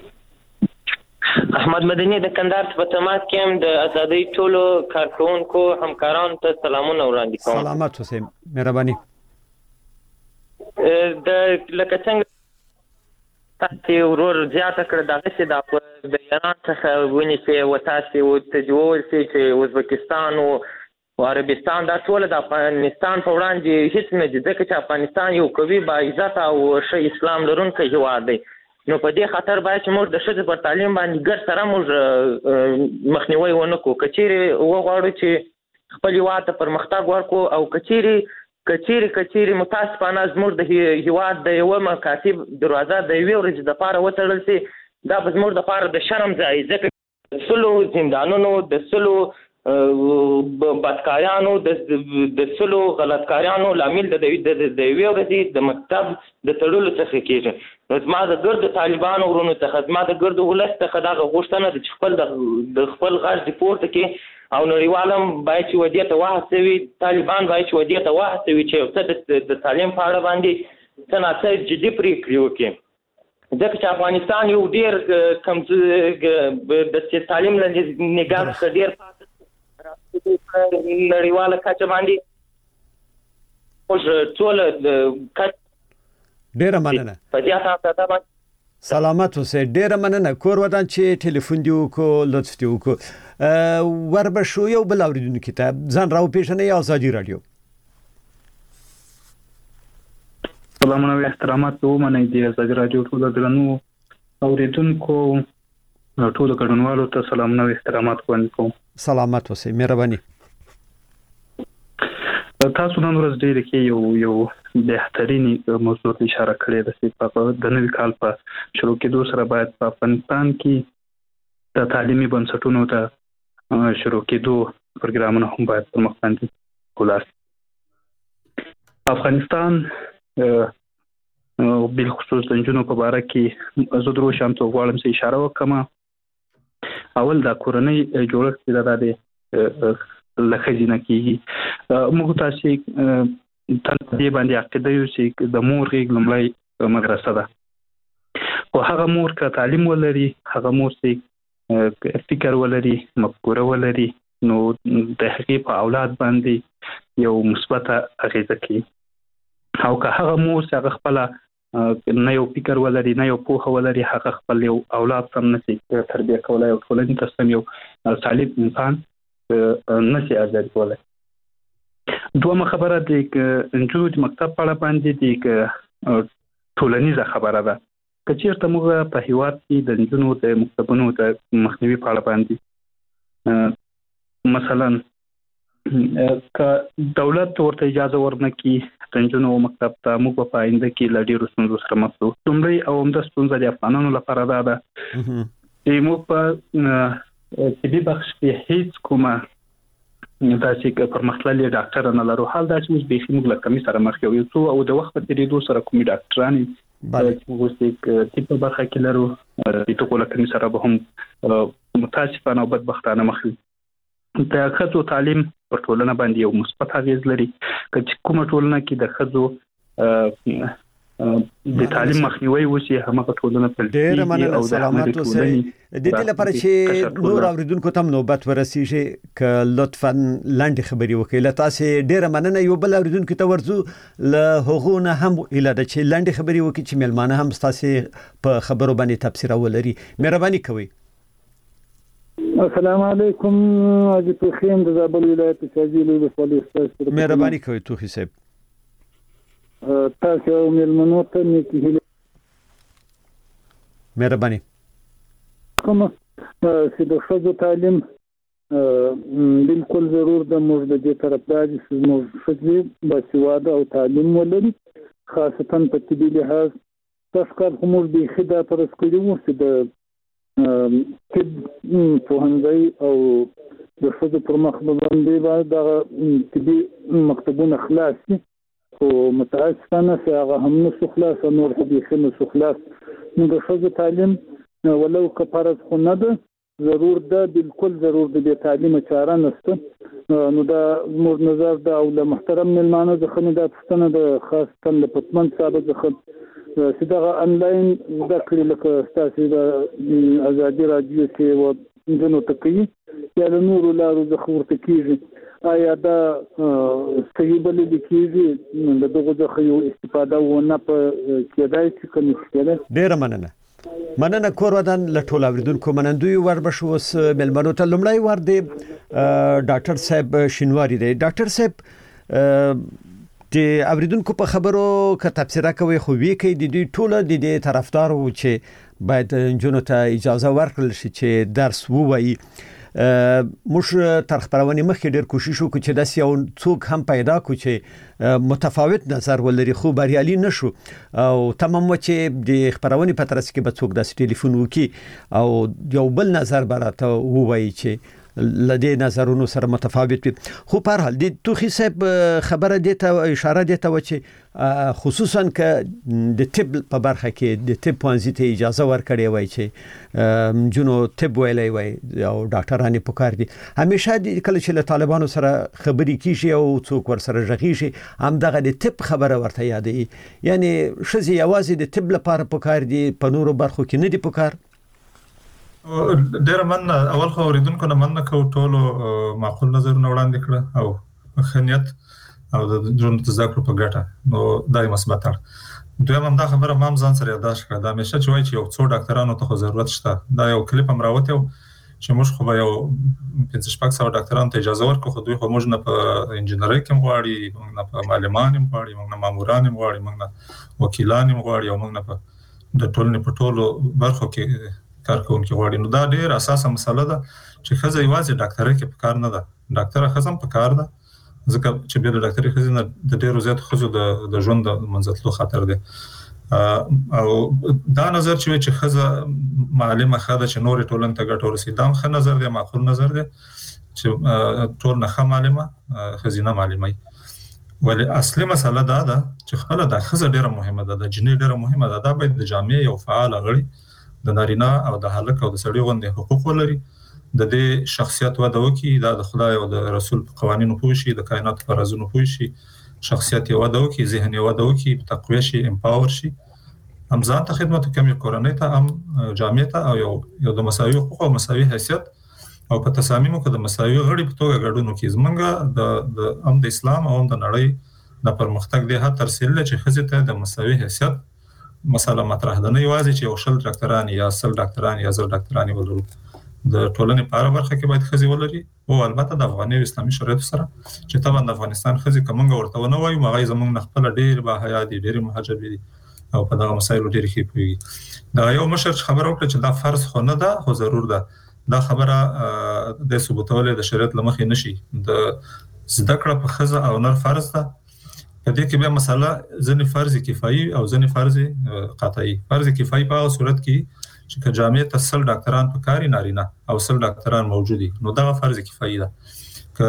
احمد مدني د کندهار په تماس کې هم د ازادۍ ټولو کارکونکو همکارانو ته سلامونه وړاندې کوم.
سلامت اوسئ، مهرباني.
د لکه څنګه تاسو ورور زیاته کړ دغه چې د ایران څخه ونیسي و تاسو وتجول چې ازبکستان او عربستان دا ټول د افغانستان په وړاندې هیڅ نه دي، ځکه چې افغانستان یو قوي با عزت او ښه اسلام لرونکی هیواد دی. نو په دې خاطر باید چې موږ د ښځې پر تعلیم باندې ګډ سره موږ مخنیوي ونه کړو. که چیرې وغواړو چې خپل هیواد ته پرمختګ ورکړو او کچېرې متاسفانه زموږ د هیواد د یوه مکاتب دروازه د یوې ورځې دپاره وتړل سي، دا به زموږ دپاره د شرم ځای، ځکه د سلو زندانونو، د سلو بدکاریانو، د سلو غلطکاریانو لامل د یوې ورځې د مکتب د تړلو څخه کېږي. نو زما د ګردو طالبانو ورونو څخه، زما د ګردو ولس څخه دغه غوښتنه ده چې د خپل غږ د پورته کې او نړیوال هم باید چې ودې ته وهڅوي، طالبان باید چې ودې ته وهڅوي چې یو څه د تعلیم په اړه باندې څه ناڅه جدي پرېکړې وکړي، ځکه چې افغانستان یو ډېر د تعلیم له نګاه څخه ډېر نړیواله کچه باندې موږ ټول
ډیره مننه.
په دې اساس باندې
سلامت اوسئ. ډیره مننه. کور ودان چې ټلیفون دی وکړو، لطف دی وکړو. وربشو یو بل اوریدونکو ته ځان راو پیژنئ. ازادي رادیو.
سلامونه او احترامات ومنئ. د ازادي رادیو ټول درنو اوریدونکو ټول کډونوالو ته سلامونه او احترامات کوم.
سلامت اوسئ، مهرباني.
تاسو نن ورځ ډېر کې یو بهترینی موضوع اشاره کړې ده چې په د نوي کال په شروع کېدو سره باید په افغانستان کې د تعلیمي بنسټونو ته شروع کېدو پروګرامونه هم باید پر مخ باندې ولاړ. افغانستان بل خصوص د نجونو په اړه کې زه درو شانته غواړم چې اشاره وکړم. اول د کورنۍ جوړښت د لخزینه کیږي. موږ تاسو دې باندې عقیده یو چې د مور غېږ لومړی مدرسه ده، او هغه مور که تعلیم ولري، هغه مور چې فکر ولري، مفکوره ولري، نو د هغې په اولاد باندې یو مثبت اغیزه کوي. او که هغه مور چې هغه خپله نه یو فکر ولري، نه یو پوهه ولري، هغه خپل یو اولاد سم نشي تربیه کولی او ټولنې ته سم یو سالم انسان نشي ارزیابي کولی. دومره خبره د نجونو د مکتب په اړه باندې د ټولنیزه خبره ده. که چېرته موږ په هیواد کې د نجونو د مکتبونو د مخنیوي په اړه باندې مثلا که دولت ورته اجازه ورنکړي، تنجونو مکتب ته موږ په آینده کې له ډېرو ستونزو سره مخ یو. لومړی او همدا ستونزه د افغانانو لپاره ده چې موږ په طبي بخش کې هیڅ کومه داسې پرمختللي ډاکټر نه لرو. حال دا چې موږ بیخي موږ له کمی سره مخ یو او د وخت په تیریدو سره کومې ډاکټران چې موږ د طب په برخه کې لرو د ټکو له کمی سره به هم متاسفانه او بدبختانه مخ یو. د ښځو تعلیم په ټولنه باندې یو مثبت اغیز لري. چې کومه ټولنه کې د ښځو د تعلیم مخنیوي وشي هغه ټولنه په
ډېر مننه. سلامات اوسئ. د دې لپاره چې نور اوریدونکو ته نوبت ورسیږي ک لطفا لاندې خبري وکړئ. له تاسو ډېر مننه. یو بل اوریدونکو ته ورځو له هغونه هم اله د چې لاندې خبري وکړي چې ملمانه هم تاسو په خبرو باندې تفسیر ولري. مهرباني کوئ.
السلام علیکم. حاجی توخیم د زابل ولایت شاجیل ولسوالۍ ستاسو
مهرباني کوئ توخی صاحب.
تاسو ملمنو ته نیکی هیله
مهرباني
کوم چې د ښځو تعلیم بالکل ضرور د موږ د دې طرفدار چې موږ ښځې باسواده او تعلیم ولري خاصتا په طبي لحاظ. تاسو کار موږ د خدا پر سکوډو چې د طب پوهنځي او د ښځو پر مخ باندې د طبي مکتبونه خلاص دي او متاسفانه چې هغه هم نو خلاص نور هدي نو خلاص. نو د ښځو تعلیم ولو کفارت خو نه ده ضرور ده بالکل ضرور ده. تعلیم چاره نشته. نو دا موږ نظر ده او له محترم ملمانو ځخه نه د پښتنه د خاصه د پتمن صاحب ځخه چې دا انلاین د کړي لکه تاسو د ازادي رادیو کې و جنو تکي یا له نور لارو د خبرت کیږي آیا دا صحیح بل دي کیږي د دغه ځخه یو استفاده و نه په کېدای چې کوم څه.
ډیر مننه کور ودان لټول اوریدونکو منندوی ور بشو وس ملمنو ته لمړی ور دی ډاکټر صاحب شینواری دی. ډاکټر صاحب چې اوریدونکو په خبرو ک تفسیر کوي خو وی کوي د دې ټوله د دې طرفدار وو چې باید جنونو ته اجازه ورکړل شي چې درس ووایي. موږ تر خبرونه مخکې ډېر کوشش وکړو چې داسې یو څوک هم پیدا کړو چې متفاوت نظر ولري خو بریالي نشو او تمام چې د خبرونه په ترڅ کې به څوک داسې ټلیفون وکړي او یو بل نظر براته ووایي چې لدی نظرونو سره متفاوت وي. خو په هر حال د توخی صاحب خبره دیته اشاره دیته و چې خصوصا ک د طب په برخه کې د طب پوهنځي ته اجازه ورکړي وای چې جنو طب ویلای وای او ډاکټرانه پکار دي. همیشه د کله چې له طالبانو سره خبري کیږي او څوک ور سره ژغیږي هم دغه د طب خبره ورته یادې یعنی شزي یوازې د طب لپاره پکار دي په نورو برخو کې نه دي پکار.
ډیر من اول خو اوریدونکو نه مننه کوم ټولو معقول نظرونه وړاندې کړه او خنیت او د ژوند تذکر په ګټه نو دای مثبت اړ. دویم هم دا خبره مام ځان سره یاداش کړه. دا همیشه چې وایي چې یو څو ډاکټرانو ته ضرورت شته. دا یو کلیپ هم راوته چې موږ خو یو 1500 ډاکټرانو ته اجازه ورکړو خو دوی خو موږ نه په انجینری کې غواړي، موږ نه په معلمان غواړي، موږ نه ماموران غواړي، موږ نه وکیلان غواړي او موږ نه په د ټولنې په ټولو برخو کې کارکونکي غواړي. نو دا ډېر اساسه مسله ده چې خزه یوازې ډاکټرۍ کې په کار نه ده. ډاکټر خزم په کار ده ځکه چې به د ډاکټرۍ خزینه د ډېرو زیات خزو د ژوند د منځتلو خطر ده. او دا نظر چې خزه معلومه خاده چې نور ټولن ته ګټور سي دا خه نظر دی معقول نظر دی چې ټول نه معلومه خزینه معلومه ولی اصلي مسله دا ده چې خپل د خزه ډېره مهمه ده، د جنې ډېره مهمه ده. دا باید د جامعې یو فعال غړي د نارینه او د هلک او د سړي غوندې حقوق ولري، د دې شخصیت وده وکړي، دا د خدای او د رسول په قوانینو پوه شي، د کائنات په رازونو پوه شي، شخصیت یې وده وکړي، ذهن یې وده وکړي، تقویه شي، امپاور شي، هم ځان ته خدمت وکړي، کورنۍ ته هم جامعې ته او یو د مساوي حقوق او مساوي حیثیت او په تصامیمو کې د مساوي غړي په توګه ګډون وکړي. زمونږ د اسلام او د نړۍ د پرمختګ د هڅه ترسیل چې خزه ته د مساوي حیثیت مسله مطرح ده. نه یوازې چې یو شل ډاکټران یا سل ډاکټران یا زر ډاکټران ولرو، د ټولنې په اړه برخه کې باید خزي ولري او البته د افغاني او اسلامي شریعت سره چې طبعا د افغانستان خزي کومه ورته ونه وایي مغای زمونږ خپل ډیر با حیا دي، ډیر محجب دي او په دغه مسایلو ډیر ښه پوهیږي. دا یو مشر خبره وکړه چې دا فرض خو نه ده خو ضرور ده. دا خبره د ثبوتولې د شریعت لمخې نشي. د زده کړه په خزه او نر فرض ده. په دې کې به مسله ځنې فرض کفایي او ځنې فرض قطعي. فرض کفایي په صورت کې چې جامعه ته 100 ډاکټران په کاری نارینه او 100 ډاکټران موجودي نو دا فرض کفایي ده. ک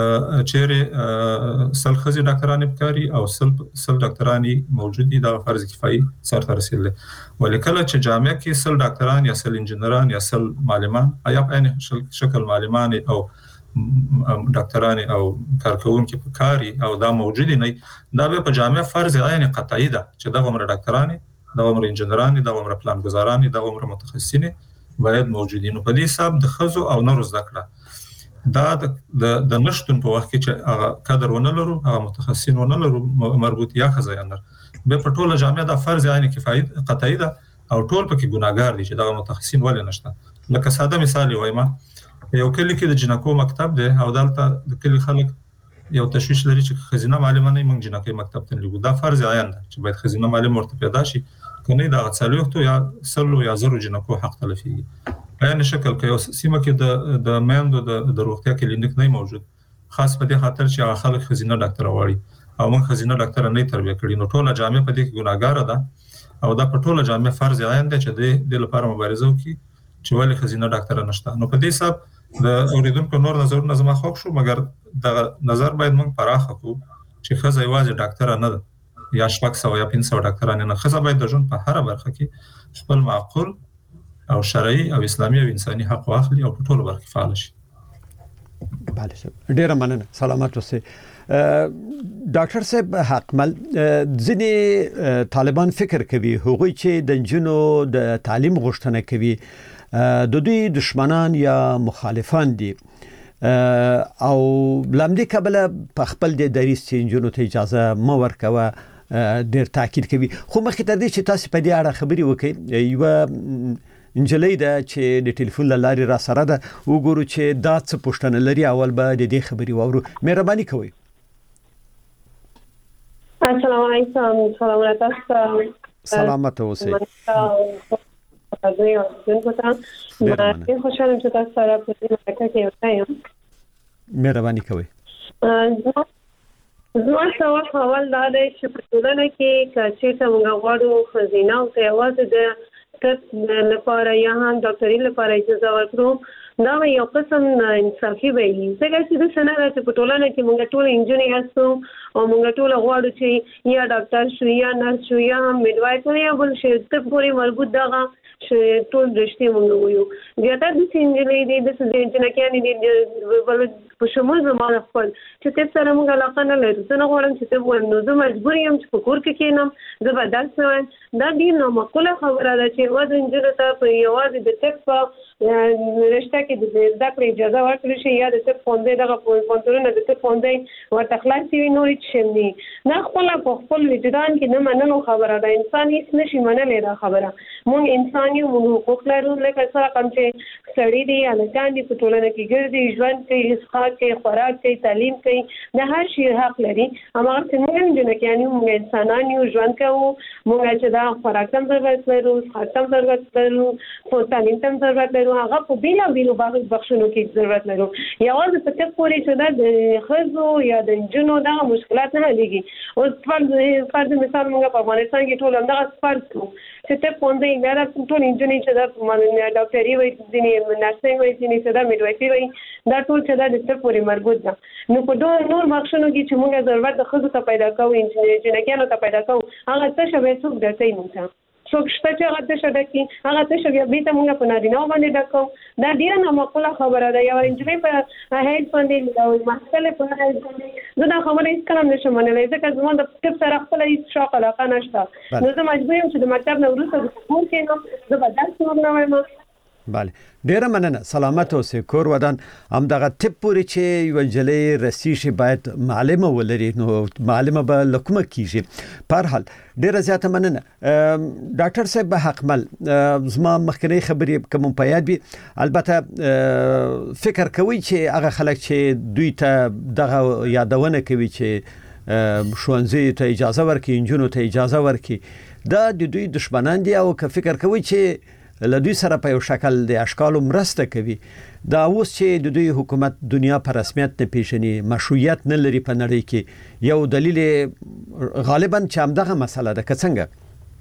چیرې 100 خزي ډاکټران په کاری او 100 ډاکټران موجودي دا فرض کفایي سره رسیدل. ولیکل چې جامعه کې 100 ډاکټران یا 100 انجنیران یا 100 معلمان یا په عین شکل معلمان او ډاکټران او کارکونکو په کاری او دا موجودي نه دا به په جامعه فرض عین قطعي ده چې دا عمر ډاکټران دا عمر انجنیران دا عمر پلان گزاران دا عمر متخصصین باید موجودین. په دې حساب د خزو او نورو ذکر دا د نشټون په وخت کې چې کادر ونه لرو هغه متخصصین ونه لرو مربوط یا خزایندر به په ټوله جامعه دا فرض عین کفایت قطعي ده او ټول پکې ګناګار دي چې دا متخصصین ولې نشته. لکه ساده مثال وایم یو کلی کې د جنکو مکتب دی او دلته د کلی خلک یو تشویش لري چې خزینه معلم نه موږ جنکو مکتب ته لګو دا فرض عین ده چې باید خزینه معلم ورته پیدا شي کنه دا څلوختو یا سلو یا زرو جنکو حق تلفي. په ان شکل کې یو سیمه کې د میندو د روغتیا کلینیک نه موجود خاص په دې خاطر چې هغه خلک خزینه ډاکټر واړي او موږ خزینه ډاکټر نه تربیه کړی نو ټوله جامعه په دې کې ګناګار ده او دا په ټوله جامعه فرض عین ده چې د لپاره مبارزه وکړي چې ولې خزینه ډاکټر نشته. نو په دې حساب د اوریدونکو نور نظرونه زما خوښ شو مګر د نظر باید موږ پراخ کړو چې خزه یوازې ډاکټر نه ده یا 600 یا 500 ډاکټران نه خزه باید د ژوند په هر برخه کې خپل معقول او شرعي او اسلامي او انساني حق واخلي او په ټولو برخه فعال شي.
بله ډیره مننه سلامت اوسئ. ډاکټر صاحب حقمل ځینې طالبان فکر کوي هغوی چې د جنونو د تعلیم غوښتنه کوي د دوی دشمنان یا مخالفان دي او لمدې کبله په خپل د دریس چې جنونو ته اجازه مو ورکوه ډیر تاکید کوي. خو مخکې تر دې چې تاسو په دې اړه خبري وکړئ یو انجلۍ ده چې د ټلیفون لارې را سره ده وګورو چې دا څه پوښتنه لري اول به د دې خبري واورو. مهرباني کوئ.
السلام علیکم. سلام علیکم.
سلامت اوسئ.
زه خوشحالم چې تاسو سره په دې مرکه کې وایم.
مهرباني کوئ.
زما سوال دا دی چې په ټولنه کې چې موږ غواړو خزینه او یوازې د لپاره یا هم ډاکټري لپاره اجازه ورکړو دا یو قسم انصافي وي ځکه چې د سنره چې په ټولنه کې موږ ټول انجینر یاستو او موږ ټول غواړو چې یا ډاکټر شو یا نرس شو یا هم میډوایف یا بل شي ته پورې مربوط دغه چې ټول رښتې موږ وایو بیا دا د انجینر دي د انجینر کې په شمول زموږ خپل چې تاسو سره موږ علاقه نه لرو زه نه غواړم چې ته ورنو زه مجبور یم چې په کور کې کېنم زه به درس وایم دا ډېر نامعقوله خبره ده چې یوازې نجونو ته په یوازې د طب په رشته کې د زده کړې اجازه ورکړل شي یا د طب پوهنځي دغه پوهنتونونه د طب پوهنځي ورته خلاص وي نور هیڅ شی نه نه خپله په خپل وجدان کې نه منلو خبره ده انسان هیڅ نشي منلی دا خبره موږ انسان یو موږ حقوق لرو لکه سره کوم چې سړي دي هلکان دي په ټولنه کې ګرځي ژوند کوي اسقاط کوي خوراک کوي تعلیم کوي د هر شي حق لري هماغسې موږ هم جنکیان یو موږ انسانان یو ژوند کوو موږ چې دا خوراک ته هم ضرورت لرو اسقاط ته هم ضرورت لرو تعلیم ته هم ضرورت لرو هغه په بیلابیلو بخشونو کې ضرورت لرو یوازې په طب پورې چې دا د ښځو یا د نجونو دغه مشکلات نه حلېږي اوس فرض مثال موږ په افغانستان کې ټول همدغه فرض کوو چې طب پوهنځي دا ټول نجونې چې دا ډاکټري وایي ځینې نرسنګ وایي ځینې چې دا میډوایفي وایي دا ټول چې دا د طب پورې مربوط ده نو په نور بخشونو کې چې موږ ضرورت د ښځو ته پیدا کوو جنکیانو ته پیدا کوو هغه څه شی څوک درکوي موږ ته څوک شته چې هغه څه ډکي هغه څه بیا بیرته موږ په نارینه‌و باندې ډکوو دا ډېره نامعقوله خبره ده یوه نجلۍ په هیډ باندې او محصلې په هیډ باندې زه دا خبره هېڅکله هم نشم منلی ځکه زما د طب سره خپله هېڅ شوق علاقه نشته نو زه مجبور یم چې د مکتب نه وروسته د کور کښېنم زه به درس نور نه وایم.
بله ډیره مننه سلامت اوسئ کور ودان همدغه طب پورې چې یوه نجلۍ رسیږي باید معلمه ولري نو معلمه به له کومه کیږي په هر حال ډیره زیاته مننه. ډاکټر صاحب حقمل زما مخکنی خبرې کوم په یاد وي البته فکر کوي چې هغه خلک چې دوی ته دغه یادونه کوي چې ښوونځي ته اجازه ورکړي نجونو ته اجازه ورکړي دا د دوی دشمنان دي او که فکر کوي چې لدوی سره په یو شکل د اشکالو مرسته کوي. دا اوس چې د دوی حکومت دنیا په رسمیت نه پیژني، مشروعیت نه لري په نړۍ کې، یو دلیل غالبا چې همدغه مسله ده. که څنګه؟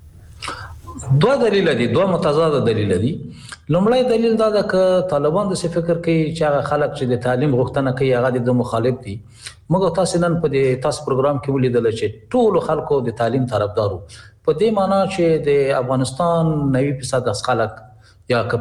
دوه دلیل دي، دوه متضاد دلیل دي. لومړی دلیل دا ده چې طالبان د فکر کوي چې هغه خلک چې د تعلیم غوښتنه کوي هغه د مخالف دي. موږ تاسو نن په دې تاسو پروګرام کې ولیدل چې ټول خلکو د تعلیم طرفدارو، په دې معنی چې د افغانستان 90% خلک یا که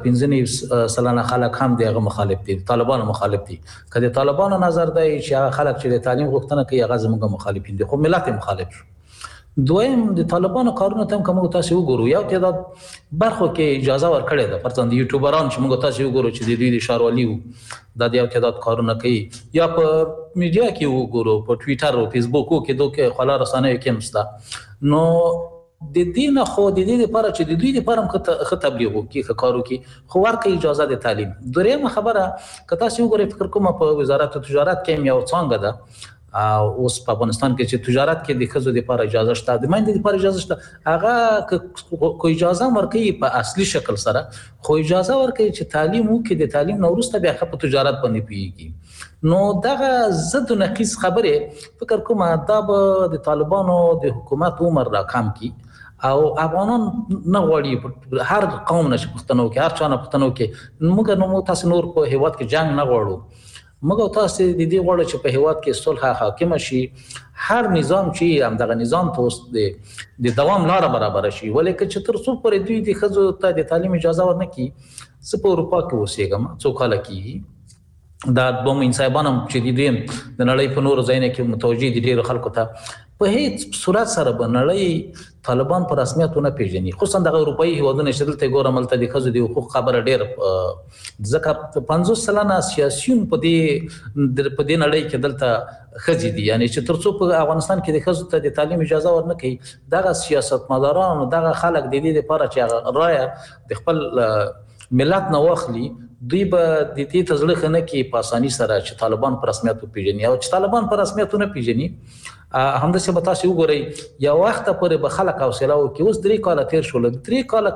15% خلک هم دغه مخالف دي، طالبانو مخالف دي. که د طالبانو نظر دی چې هغه خلک چې د تعلیم غوښتنه کوي هغه زموږ مخالفین دي، خو ملت مخالف شو. دویم د طالبانو کارونه ته کوم تاسو وګورو، یو تعداد برخو کې اجازه ورکړې ده، پرځان د یوټیوبران چې موږ تاسو وګورو چې د دوی د شاروالي د یو تعداد کارونه کوي، یا په میډیا کې وګورو، په ټوئیټر او فیسبوک کې دوه خلا رسنۍ کې مسته. نو د دې نه خو د دې لپاره چې د دوی لپاره خ تبلیغ وکړي، کارو کې خو ورکړي اجازه د تعلیم. درېمه خبره که تاسو وګورئ، فکر کوم په وزارت تجارت کې یو څنګه ده اوس په افغانستان کې چې تجارت کې د خزو لپاره اجازه شته، د ماینده لپاره اجازه شته، هغه کو اجازه ورکړي په اصلي شکل سره، خو اجازه ورکړي چې تعلیم وکړي، د تعلیم نو وروسته بیا په تجارت باندې پیږي. نو دغه ضد نقیص خبره فکر کوم دا به د طالبانو د حکومت عمر راکم کی، او افغانان نه غواړي هر قوم نشه پښتنو کې، هر چا نه پښتنو کې. موږ نو تاسو نور په هیواد کې جنگ نه غواړو، موږ تاسو د دې غواړو چې په هیواد کې صلح حاکم شي، هر نظام چې هم دغه نظام ته د دوام لار برابر شي. ولیکن چې تر څو پر دوی د خزو ته د تعلیم اجازه ورنکړي، زه په اروپا کې اوسېږم څو کاله کې، دا دوه انسانان چې د دې د نړۍ په نورو ځایونو کې متوجي دي ډېر خلکو ته، په هیڅ صورت سره به نړۍ طالبان پر رسمیت نه پیژني، خصوصا د اروپאי هیوادونو چې دلته ګورم ملته د خزو د حقوق خبره ډېر ځکه 50 سلنه سیاسيون په دې نړۍ کې دلته خزي دي. یعنی چې تر څو په افغانستان کې د خزو ته د تعلیم اجازه ورنکړي، دغه سیاستمداران او دغه خلک د دې لپاره چې رایه د خپل ملت نه واخلي، دوی به د دې تزړه نه کې په اساني سره چې طالبان پر رسمیت پیژني، او چې طالبان پر رسمیت نه پیژني همداسې به تاسو وګورئ یو وخت پورې به خلک حوصله وکړي. اوس 3 کاله تیر شول، 3 کاله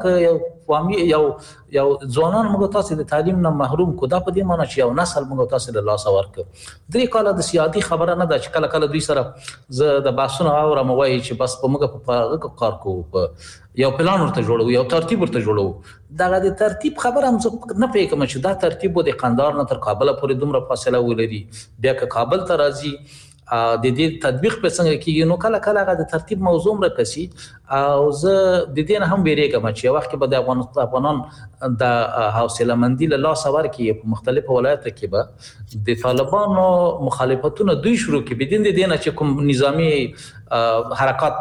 که یو ځوانان موږ تاسو د تعلیم نه محروم کو، دا په دې معنی چې یو نسل موږ تاسو له لاس ورکړ. 3 کاله د سیادي خبره نه ده چې کله کله دوی سره زه د باسونو اورم وایي چې بس په موږ په کار کوو، یو پلان ورته جوړو، یو ترتیب ورته جوړو. دغه د ترتیب خبره هم نه پېږم چې دا ترتیب د قندهار نه تر کابل پورې دومره فاصله ولري، بیا که کابل ته راځي د دې تطبیق په څنګه کې نو کله کله هغه د ترتیب موضوع مرکزي. او زه د دې نه هم بیریږم چې وخت کې به د افغانان د حوصله مندي له لاس ورکړي، په مختلفو ولایتو کې به د طالبانو مخالفتونه دوی شروع کړي، بدین د دې نه چې کوم نظامی حرکات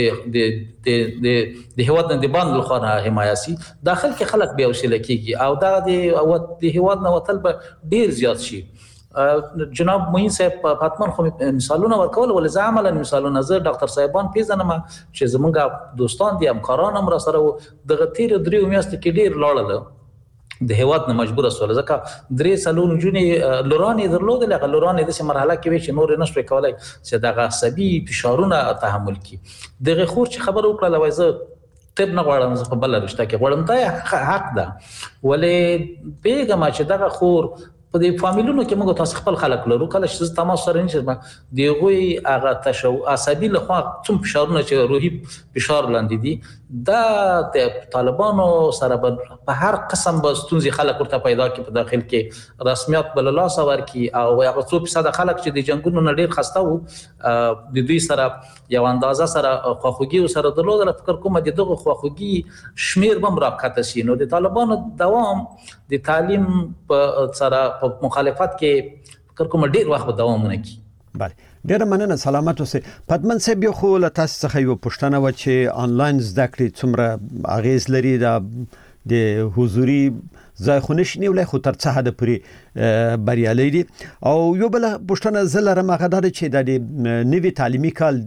د هیواد د باندې لخوا حمایسي داخل کې خلک به وسیله کیږي، او دا د هیواد نه وتل به ډیر زیات شي. جناب موین صاحب حتمان خو مثالونه ورکول، ولې زه عملا مثالونه زه ډاکټر صاحبان پیژنم چې زمونږ دوستان دي، همکاران هم را سره دغه تیر 3 میاشتې کې ډیر لاړل د هیواد نه مجبور سول، ځکه 3 سالون جونې لورانې درلودل، هغه لورانې د مرحله کې چې نور نشوي کولای چې دغه عصبي فشارونه تحمل کړي. دغه خور چې خبر وکړه لوي زه تب نه غواړم، زه په بل رشته کې غواړم، دا حق ده. ولې پیغام چې دغه خور په دې فامیلونو کې موږ تاسو خپل خلک لرو، کله چې تماس سره نشم دی غوي هغه تشو عصبي لخوا څوم فشارونه چې روحي فشار لاندې دي، دا د طالبانو سره په هر قسم به ستونزې خلک ورته پیدا کړي، په داخل کې رسمیت بل لاس ورکړي، او هغه 100% خلک چې د جنگونو نه ډیر خسته وو د دوی سره یو اندازه سره خواخوږي سره درلودل. فکر کوم د دغه خواخوږي شمیر به راکته شي. نو د طالبانو دوام د تعلیم په سره په مخالفت کې فکر کوم ډیر وخت دوام نه کوي.
بله، ډیره مننه، سلامت اوسئ. پدمن صاحب یو خو له تاسو څخه یو پوښتنه و چې آنلاین زده کړې څومره اغیز لري د حضوري ځای خو نشي نیولای، خو تر څه حد پورې بریالي دي. او یو بل پوښتنه زه لرم هغه دا چې د نوي تعلیمي کال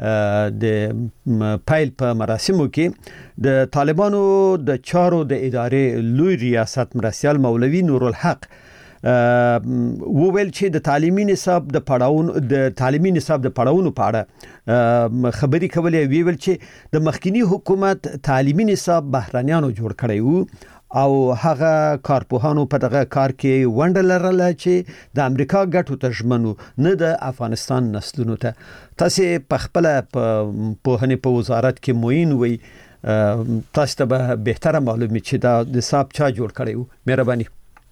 د پایل په مراسمو کې د طالبانو د چارو د ادارې لوی ریاست مرستیال مولوي نورالحق وویل چې د تعلیمي نصاب د پړاوونو په اړه خبري کولې. ویل چې د مخکنی حکومت تعلیمي نصاب بهرانيانو جوړ کړی وو او هغه کارپوهانو په دغه کار کې ونډه لرله چې د امریکا ګټو ته ژمنو نه د افغانستان نسلونو ته. تاسو په خپل په وزارت کې موین وي، تاسو ته به بهتره معلومه چې دا د حساب چا جوړ کړی وو. مهرباني.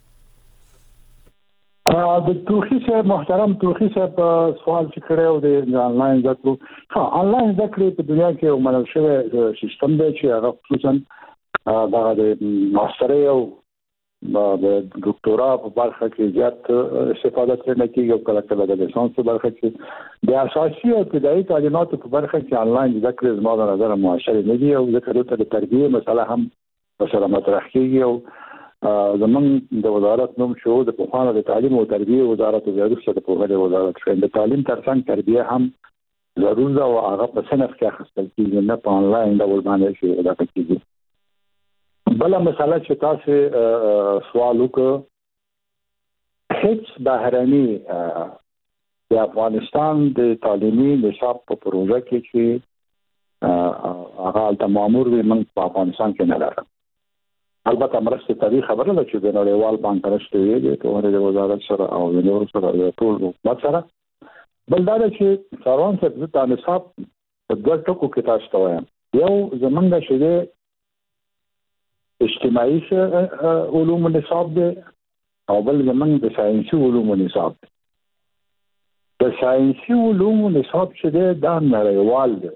د توخي صاحب محترم توخي صاحب سوال چې کړو د انلاین زده انلاین زده کړې په دنیا کې یو منل شوی سیستم دی چې هغه خصوصا دا د ماستر او د ډاکټورا په برخه کې زیات استفاده کوي او کله کله د لیسانس په برخه کې د اساسي او ابتدایي تعلیماتو په برخه کې انلاین زده کړې زما د نظر مؤثر نه دي او ذکر ته د تربیه مسله هم مثلا مطرح کیږي. او زمون د وزارت نوم شو د پوهانو د تعلیم او تربیه وزارت د ضرورت د پوهنې وزارت د تعلیم ترڅنګ تربیه هم ضرور ده او هغه په صنف کې اخیستل کیږي نه په انلاین ډول باندې شي دا کیږي. بل مسله چې تاسو سوال وکړ هیڅ بهرني د افغانستان د تعلیمي نصاب په پروژه کې چې هغه د مامور وي موږ په افغانستان کې نه لرو. البته مرسته تاریخ خبره ده چې د نړیوال بانک راشته وي د پوهنې وزارت سره او د نورو سره د ټول حکومت سره. بل دا چې څارون څه د نصاب په دوه ټکو کې تاسو ته وایم. یو زمونږ چې اجتماعي علوم نصاب دی او بل زمونږ د ساينسي علوم نصاب دی. د ساينسي علوم نصاب چې دی دا نړیوال دی.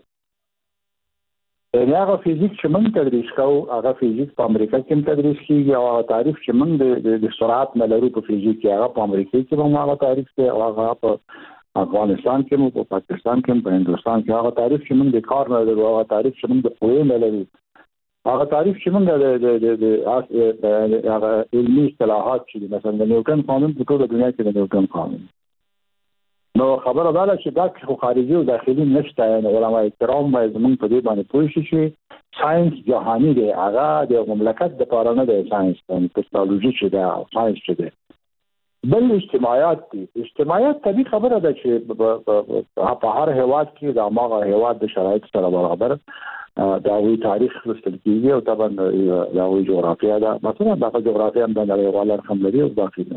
هغه فزیک چې موږ تدریس کوو هغه فزیک په امریکا کې تدریس کیږي او هغه تعریف چې موږ د سرعت نه لرو په فزیک کې هغه په امریکا کې هم هغه تعریف دی او هغه په افغانستان کې مو په پاکستان کې په هندستان کې هغه تعریف چې موږ د کار نه لرو هغه تعریف چې موږ د قوې نه لرو هغه تعریف چې موږ د هغه علمي اصطلاحات چې مثلا د نیوټن قانون په ټول دنیا کې د نیوټن قانون نو خبره ده چې دا خارجي او داخلي نشته. یعنی علماء کرام باید موږ په دې باندې پوه شو چې ساينس جهاني دی هغه د مملکت د پاره نه دی. ساينس د ټکنالوژي چې دا ساينس چې دی. بل اجتماعيات دي. اجتماعيات طبيعي خبره ده چې په هر هیواد کې د هغه هیواد د شرایط سره برابر دا وی تاریخ لوستل کیږي او طبعا دا وی جغرافیا ده. مثلا دا جغرافیا هم د نړیوال رقم لري او داخلي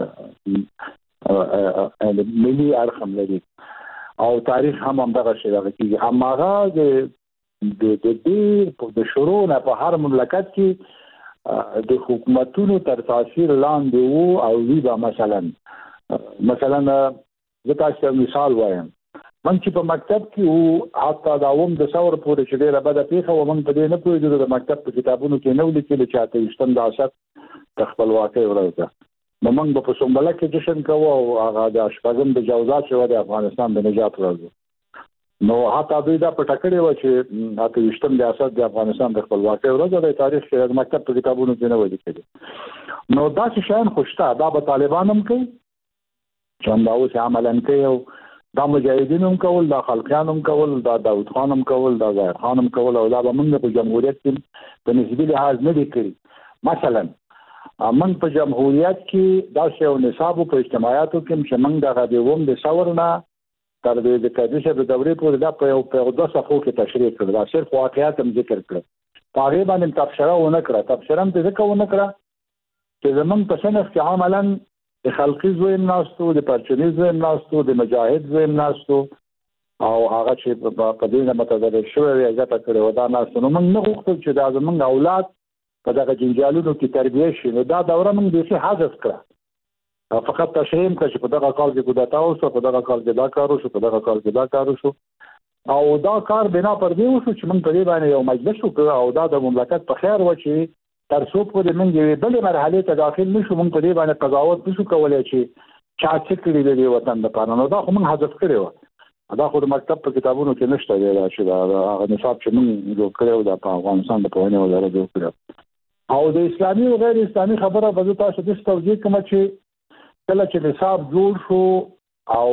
ملي ارقام لري او تاریخ هم دغه شی دغه کیږي. هماغه د شروع نه په هر مملکت کې د حکومتونو تر تاثیر لاندې وو او وی با مثلا زه تاسو مثال وایم من چې په مکتب کې وو حتی دا ووم د ثور پورې چې ډیره بده پیښه و من په دې نه پوهېدو د مکتب په کتابونو کې نو لیکل چې اته وشتم د اساس د خپلواکۍ ورځ نو موږ په سومبله کې جشن کوو او هغه د شپږم د جوزات شو د افغانستان د نجات ورځ نو حتی دوی دا پټکړې و چې اته وشتم د اساس د افغانستان د خپلواکۍ ورځ د تاریخ کې د مکتب په کتابونو کې نه ولیکل. نو دا چې شان خوشته دا به طالبان هم کوي چې دا اوس عملاً کوي دا مجاهدین هم کول دا خلقیان هم کول دا داود خان هم کول دا ظاهر خان هم کول او دا به موږ په جمهوریت کې په نسبی لحاظ نه دی کړی. مثلا من په جمهوریت کې دا شی او نصاب په اجتماعاتو کې چې موږ د غدیوم د ثورنا تر دې د کډیشه د دورې پورې دا په 2 صفحو کې تشریح کړل. دا صرف واقعیت هم ذکر کړل. هغه باندې تبصره ونه کړه. تبصره هم ځکه ونه کړه چې زمونږ په صنف کې عملاً د خلقي زویم ناستو د پرچونی زویم ناستو د مجاهد زویم ناستو او هغه چې په دې نه متدرج شوی یا ځکه کړي ودا ناستو. نو موږ نه غوښتل چې دا زمونږ اولاد په دغه جنجالونو کې تربیه شي. نو دا دوره موږ به حذف کړه. فقط تشریح کړ چې په دغه کال کې کودتا وشو په دغه کال کې دا کار وشو په دغه کال کې دا کار وشو او دا کار بنا پر دې وشو چې موږ په دې باندې یو مجلس وکړ او دا د مملکت په خیر و چې تر څو پورې موږ یې بلې مرحله ته داخل نشو موږ په دې باندې قضاوت نشو کولای چې چا څه کړي د وطن لپاره. نو دا خو موږ حذف کړی و. دا خو د مکتب په کتابونو کې نشته دی چې دا هغه نصاب چې موږ جوړ کړو د افغانستان د پوهنې وزارت جوړ کړو او د اسلامي او غیر اسلامي خبره به تاسو د توجیه کوم چې کله چې نصاب جوړ شو او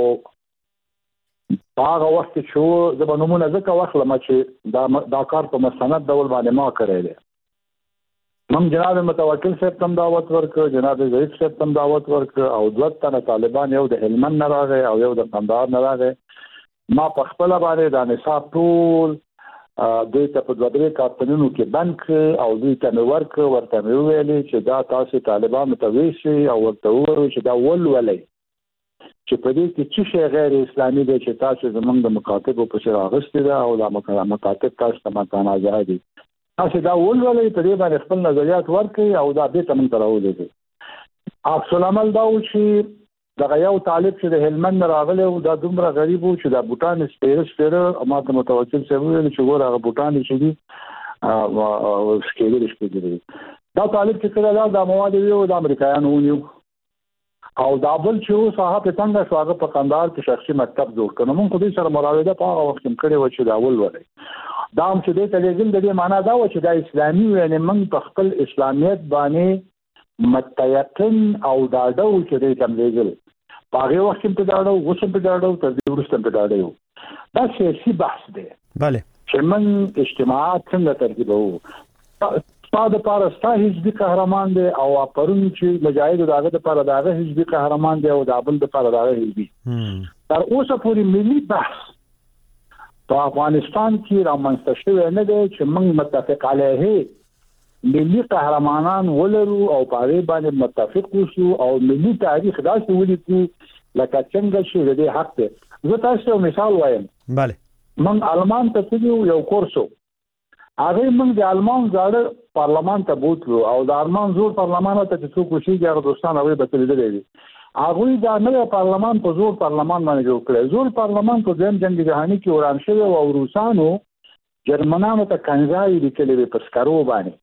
هغه وخت چې زبانونه ځکه واخلم چې دا کار په مستند ډول باندې ما کړی دی. من جناب متوکل صاحب تم دعوت ورکړ، جناب ظریف صاحب تم دعوت ورکړ او دوه تنه طالبان، یو د هلمند نه راغی او یو د قندهار نه راغی. ما په خپل باندې د نصاب ټول دوی ته په دوه کارتونو کې بند کړ او دوی ته مې ورته مې ویلي چې دا تاسو طالبان ته ویشي او ورته وایي چې دا ولولئ چې په دې کې څه شی غیر اسلامي دی چې تاسو زمونږ د مکاتبو په سر اغستې ده او دا مکاتب تاسو ته متنازعه دي. تاسو دا ولولئ، په دې باندې خپل نظریات ورکړئ او دا به تمن تراولې دي. عکس العمل دا و چې دغه یو طالب چې د هلمند راغلی او دا دومره غریب و چې دا بوټان سپیره ما ته متوکل صاحب ویل چې ګوره هغه بوټان چې دي سکیلې دا طالب چې کله دا مواد ویو د امریکایانو ونیو او دا بل چې صاحب څنګه شو هغه په قندهار کې شخصي مکتب جوړ کړ. موږ خو دې سره مراوده په هغه وخت کې کړې و چې دا ولولئ. دا هم چې دې تلګل د دې معنا دا و چې دا اسلامي یعنی موږ په خپل اسلامیت باندې متيقن او داډو چې دې تملګل په هغه وخت کې په داډو وسم په داډو تر دې ورسته په داډو. دا سیاسي بحث دی.
bale
چې موږ اجتماعات څنګه ترتیبوو. استاد پارستا حزبي قهرمان دی او پرون چې مجاهد داغه د پاره داغه حزبي قهرمان دی او دابل د پاره داغه حزبي. تر اوسه پوری ملي بحث په افغانستان کې رامنځته شوی نه دی چې موږ متفق علیه ملي قهرمانان ولرو او په اړه باندې متفق وشو او ملي تاریخ داسې ولیکو لکه څنګه چې د دې حق دی. زه تاسو مثال وایم.
bale
موږ المان ته تلو یو کورسو، هغه موږ د المان زاړه پارلمان ته بوتلو او د المان زور پارلمان ته چې څوک وشيږي هغه دوستان هغه به تللی دي. هغه دا نه پارلمان په زور پارلمان باندې جوړ کړی. زور پارلمان په دویم جنگ جهانی کې وران شوی او روسانو جرمنانو ته کنځای لیکلي په سکرو باندې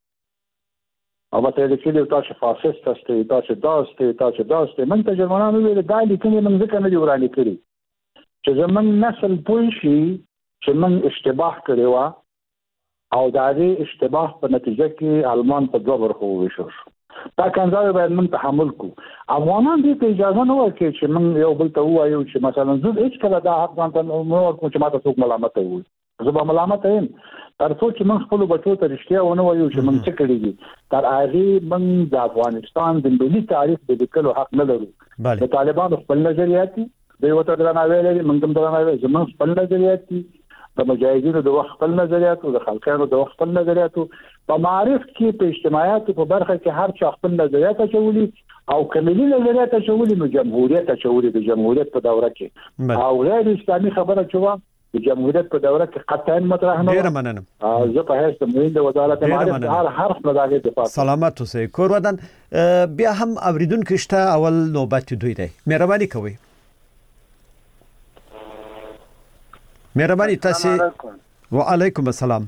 او به ته لیکلي تاسو فاشیست تاسو تاسو من ته جرمنانو ویل دا لیکلي موږ ځکه نه دی وران کړی چې زمون نسل پوه شي چې موږ اشتباه کړی و او دا دې اشتباه په نتیجه کې آلمان په دوه برخو وویشل شو. دا کنځاوي باید موږ تحمل کو. افغانان دې ته اجازه نه ورکړي چې موږ یو بل ته وایو چې مثلا زه هیڅ کله دا حق ځان ته نه ورکوم چې ماته څوک ملامت وي. زه به ملامت یم تر څو چې موږ خپل بچو ته رښتیا ونه وایو چې موږ څه کړی دي. تر هغه موږ د افغانستان د ملي تاریخ د لیکلو حق نه لرو. د طالبانو خپل نظریات دي، دوی وته درناوی لري، موږ هم درناوی لرو. زموږ خپل نظریات دي، د مجاهدینو د وخت خپل نظریات او د خلکانو د وخت خپل نظریات. په معارف کې په اجتماعاتو په برخه کې هر چا خپل نظریات اچولي او کملي نظریات اچولي نو جمهوریت اچولي د جمهوریت په دوره کې او غیر اسلامي خبره چوا د جمهوریت په دوره کې قطعا مطرح نه.
ډیر مننه.
زه په هیڅ تمرین د وزارت معارف هر حرف نه داغه دفاع.
سلامت اوسئ. کور ودان بیا هم اوریدونکو شته اول نوبت دوی دی. مهرباني کوئ. مهرباني تاسو. وعلیکم السلام.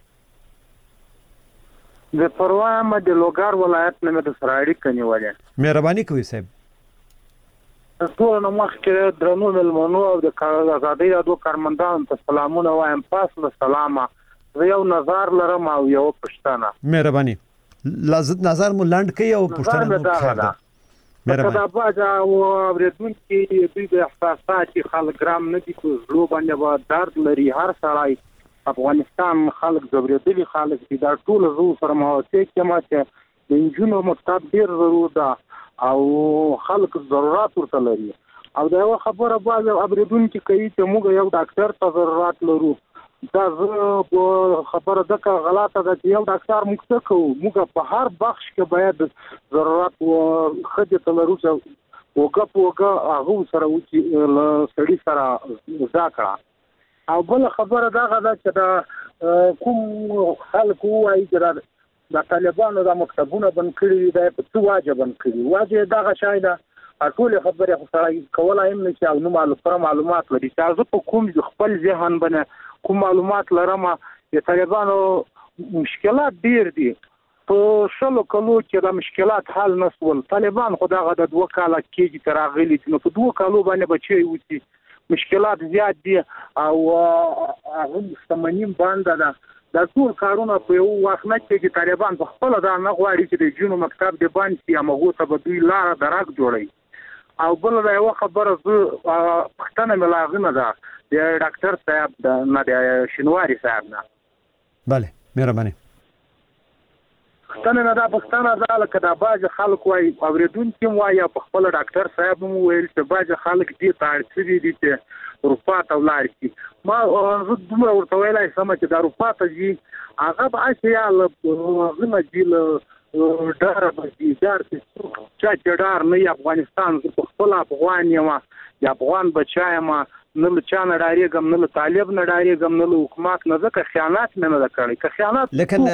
د پروان د لوګار ولایت نه د سراړي کنيواله.
مهرباني کوئ صاحب.
ټول نو مخ کې درنو ملمنو او د آزادۍ رادیو کارمندانو ته سلامونه وایم. پاس له سلامه زه یو نظر لرم او یو پښتنه.
مهرباني نظر مو لاند کوي او پښتنه مو خیر ده.
دا باجا او اوریدون کې دوی د احساسات خلک ګرام نه دي کو زلو باندې و درد لري. هر سړی افغانستان خلک زبردلي خلک دي. دا ټول زو سره مواته کې ماته د انجونو مکتب ډیر ضروري ده او خلک ضرورت ورته لري. او دا یو خبره باز اوریدون کې کوي چې موږ یو ډاکټر ته ضرورت لرو. دا خبره دغه غلطه ده چې یو ډاکټر موږ څه کوو. موږ په هر بخش کې باید ضرورت او خدمت لرو چې وګه هغه سره وچی سړي سره ځکه. او بل خبره دغه ده چې دا کوم خلکو وايي چې د طالبانو د مکتبونو بند کړي دا په څه واجب بند کړي. واجب دغه شای ده ټول خبره خو سره کولای هم نشي او نو معلومات لري چې زه په کوم خپل ذهن باندې کوم معلومات لرم. د طالبانو مشکلات ډیر دي. په شلو کلو کې د مشکلات حل نسول. طالبان خو دغه د 2 کال کېږي تر اغلی نو په 2 کالو باندې بچي وتی مشکلات زیات دي او هغه سمنیم باندې ده. دا ټول کارونه په یو وخت نه کې طالبان په خپل دا نه غواړي چې د جنو مکتب د باندې هغه ته به دوی لار درک جوړي. او بل دا یو خبره زه پښتنه ملاغنه ده د ډاکټر صاحب د نه د شنواری صاحب نه.
bale مهرباني.
پښتنه نه دا پښتنه زاله کدا باج خلک وای اوریدونکو وای په خپل ډاکټر صاحب مو ویل چې باج خلک دي تاړي دي چې اروپا ته ولاړ کی ما زه دومره ورته ویلای سم چې د اروپا ته جي هغه به اشیا غنه جیل ډار به دي ډار چې ډار نه افغانستان په خپل افغان یا افغان بچایم نه له چانه ډایرګم نه له طالب نه ډایرګم نه له حکومت نه ځکه خیانت نه ده کړی که خیانت
لیکن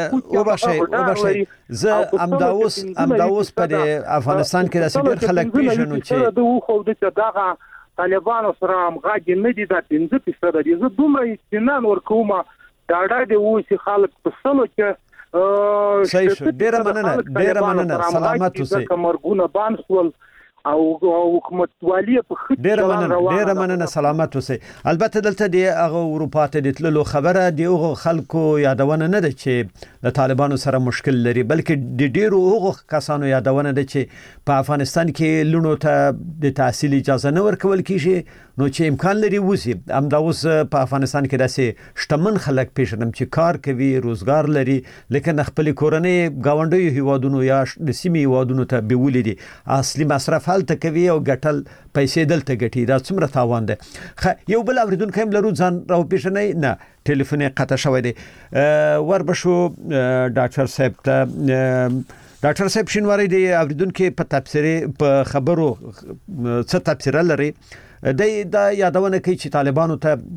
وبشي زه امداوس په افغانستان کې راسي ډېر خلک پیژنو چې
دوه خو د دغه طالبانو سره همغږي نه دي د 15% دي زه دومره استنان ورکوم دا د اوسې خلک په سلو کې
صحیح ډېر مننه سلامت اوسئ
کمرګونه بانسول او حکومت والی په خټه
ډېر مننه سلامت اوسئ. البته دلته د هغه اروپا ته د تللو خبره دی او خلکو یادونه نه ده چې د طالبانو سره مشکل لري بلکې د ډیرو هغه کسانو یادونه ده چې په افغانستان کې لونو ته د تحصیل اجازه نه ورکول کیږي نو چې امکان لري وسی امدا اوس په افغانستان کې داسې شتمن خلک پیژنم چې کار کوي روزګار لري لیکن خپل کورنۍ گاونډي هیوادونو یا د سیمې هیوادونو ته بیولې دي اصلي مصرف حالت کوي او ګټل پیسې دلته ګټي دا څومره تاوان ده. یو بل اوریدونکو هم لرو ځان راو پیژنې نه ټلیفون قطع شوی دی وربشو ډاکټر صاحب ته ډاکټر صاحب شینواری دی اوریدونکو په تفسیری په خبرو څه تفسیر لري دا یادونه کوي چې طالبانو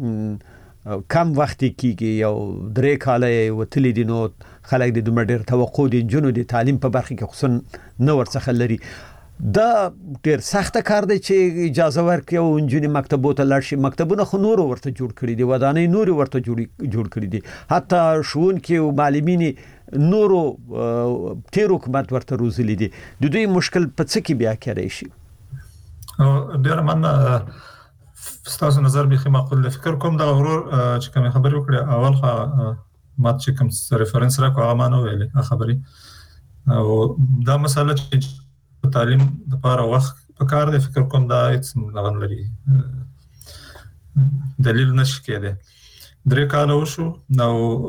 ته کم وخت کېږي یو 3 کال وتلی دي نو خلک د دومره ډېر توقع دي جنو د تعلیم په برخه کې خصوصا نو ورڅخه لري دا ډېر سخت کار دی چې اجازه ورکړي او انجونی مکتبونو ته لاړ شي مکتبونه خو نور ورته جوړ کړي دي ودانې نور ورته جوړ کړي دي حتی ښوونکي او معلمین نورو تیر حکومت ورته روزلي دي د دوی مشکل په څه کې بیا کېدای شي.
ډیر مننه ستاسو نظر به معقول دی فکر کوم دا ورور چې کوم خبرې وکړه اول خو ما چې کوم ریفرنس راکو هغه ما نه ویلې خبرې او دا مسله چې تعلیم د لپاره وخت په کار دی فکر کوم دا هیڅ لغن لري دلیل نشي کېده 3 کال وشو نو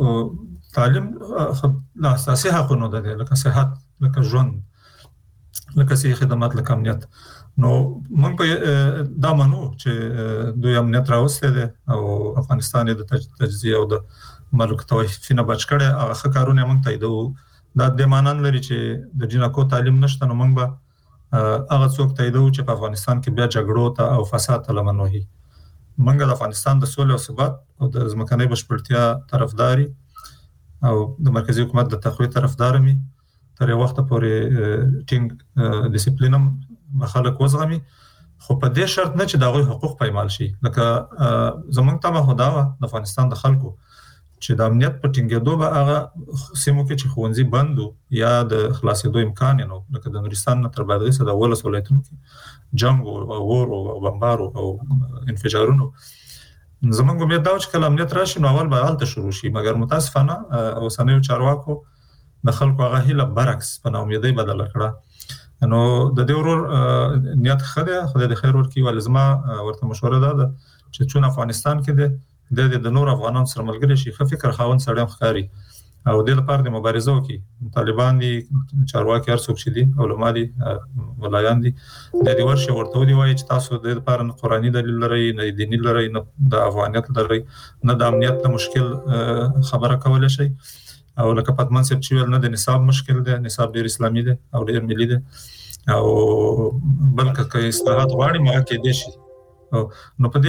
تعلیم لا اساسي حقونه ده لکه صحت لکه ژوند لکه سي خدمات لکه امنیت نو موږ په دا منو چې دوی امنیت راوسته ده او افغانستان د تجزیه او د ملک توفینه بچ کړي هغه کارونه موږ تاییدو دا د مانن لري چې د جنکو تعلیم نشته نو موږ به هغه څوک تاییدو چې په افغانستان کې بیا جګړو ته او فساد ته لمن وهي موږ د افغانستان د سولې او ثبات او د ځمکنۍ بشپړتیا طرفداري او د مرکزی حکومت د تقویت طرفدار مي تر یو وخت پورې ټینګ ډیسپلینم خلک وزغمي خو په دې شرط نه چې دغه حقوق پایمال شي لکه زمونږ ته خدا د افغانستان د خلکو چې د امنیت په ټینګېدو به هغه سیمو کې چې خوندزي بندو یا د خلاصېدو امکان نه لکه د نورستان نه تر بادغیس د ولس ولایتونو کې جنگ او ور او بمبارو او انفجارونو زمونږ امید دا چې کله امنیت راشي نو اول به حالت شروع شي مګر متاسفانه اوسنیو چارواکو د خلکو هغه هیله برعکس په ناامیدۍ بدل کړه نو د دې ورور نیت خدای خدای د خیر ورکړي ولزما ورته مشوره ده چې چون افغانستان کې د نور افغانانو سره ملګری شي خو فکر خاون سره ښکاری او د لپاره د مبارزه وکي طالبان دي چارواکي هر څوک شي دي علما دي ولایان دي د دې ورشه ورته دی وایي چې تاسو د لپاره قرآني دلیل لري نه دیني لري نه د افغانیت لري نه د امنیت مشکل خبره کولای شي او لکه پاتمن سپ چې نه د نصاب مشکل دی نصاب ډیر اسلامي دی او ډیر ملي دی او بلکې که اصلاحات غواړي ما کې دي شي نو په دې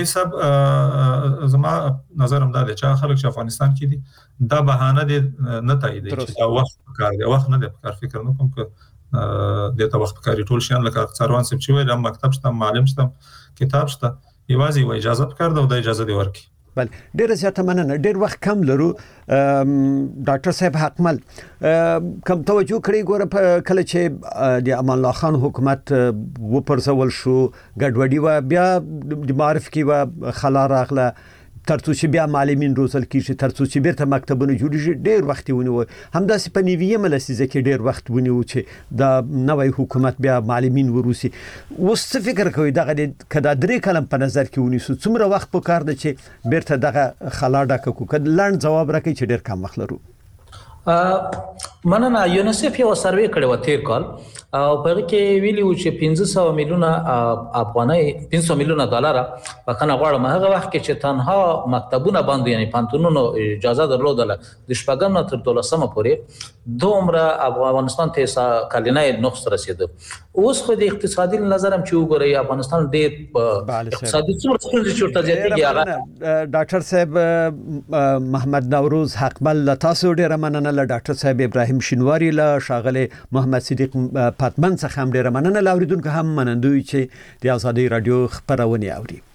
حساب زما نظر هم دا دی چې خلک چې افغانستان کې دي دا بهانه دي نه تایید چې دا وخت کار دی وخت نه دی کار فکر نه کوم چې د تا وخت کاری ټول شان لکه څاروان سپ چې ویل مکتب شته معلم شته کتاب شته یوازې اجازه کار دی او د اجازه دی ورکی
بل ډیر زیاته مننه ډیر وخت کم لرو ډاکټر صاحب حقمل کم توجه کړی ګوره کله چې د امان الله خان حکومت و پرځول شو ګډوډي و بیا د معرف کې و خلا راغله ترڅو چې بیا معلمین روزل کیږي ترڅو چې بیرته مکتبونه جوړیږي ډیر وخت ونیو همداسې په نیویه ملسیزه کې ډیر وخت ونیو چې دا نوې حکومت بیا معلمین وروسي اوس څه فکر کوي دغه کدا 3 کلم په نظر کې ونیسو څومره وخت په کار دی چې بیرته دغه خلا ډکه کو کله لاند جواب راکړي چې ډیر کم وخت لرو
مننه. یونیسف یو سروې کړی و تیر کال او په کې ویلیو چې 500 میلیونه افغانۍ 500 میلیونه ډالر بخنه غواړم. هغه وخت کې چې تنها مکتبونه باندې یعنی پانتونونو اجازه درلودله د شپږم تر 12مه پورې دومره افغانستان ته کلینای نقص رسیده. اوس خو د اقتصادي نظر هم چې وګورئ افغانستان ډېر اقتصادي څومره چورته زیاتېږي. هغه
ډاکټر صاحب محمد نوروز حقمل تاسو ډېر مننه. له ډاکټر صاحب ابراهیم شینواری له شاغله محمد صدیق پاتمن څخه هم ډېر مننه. لاوریدونکو هم منندوی چې د ازادي رادیو خبرونه اوري.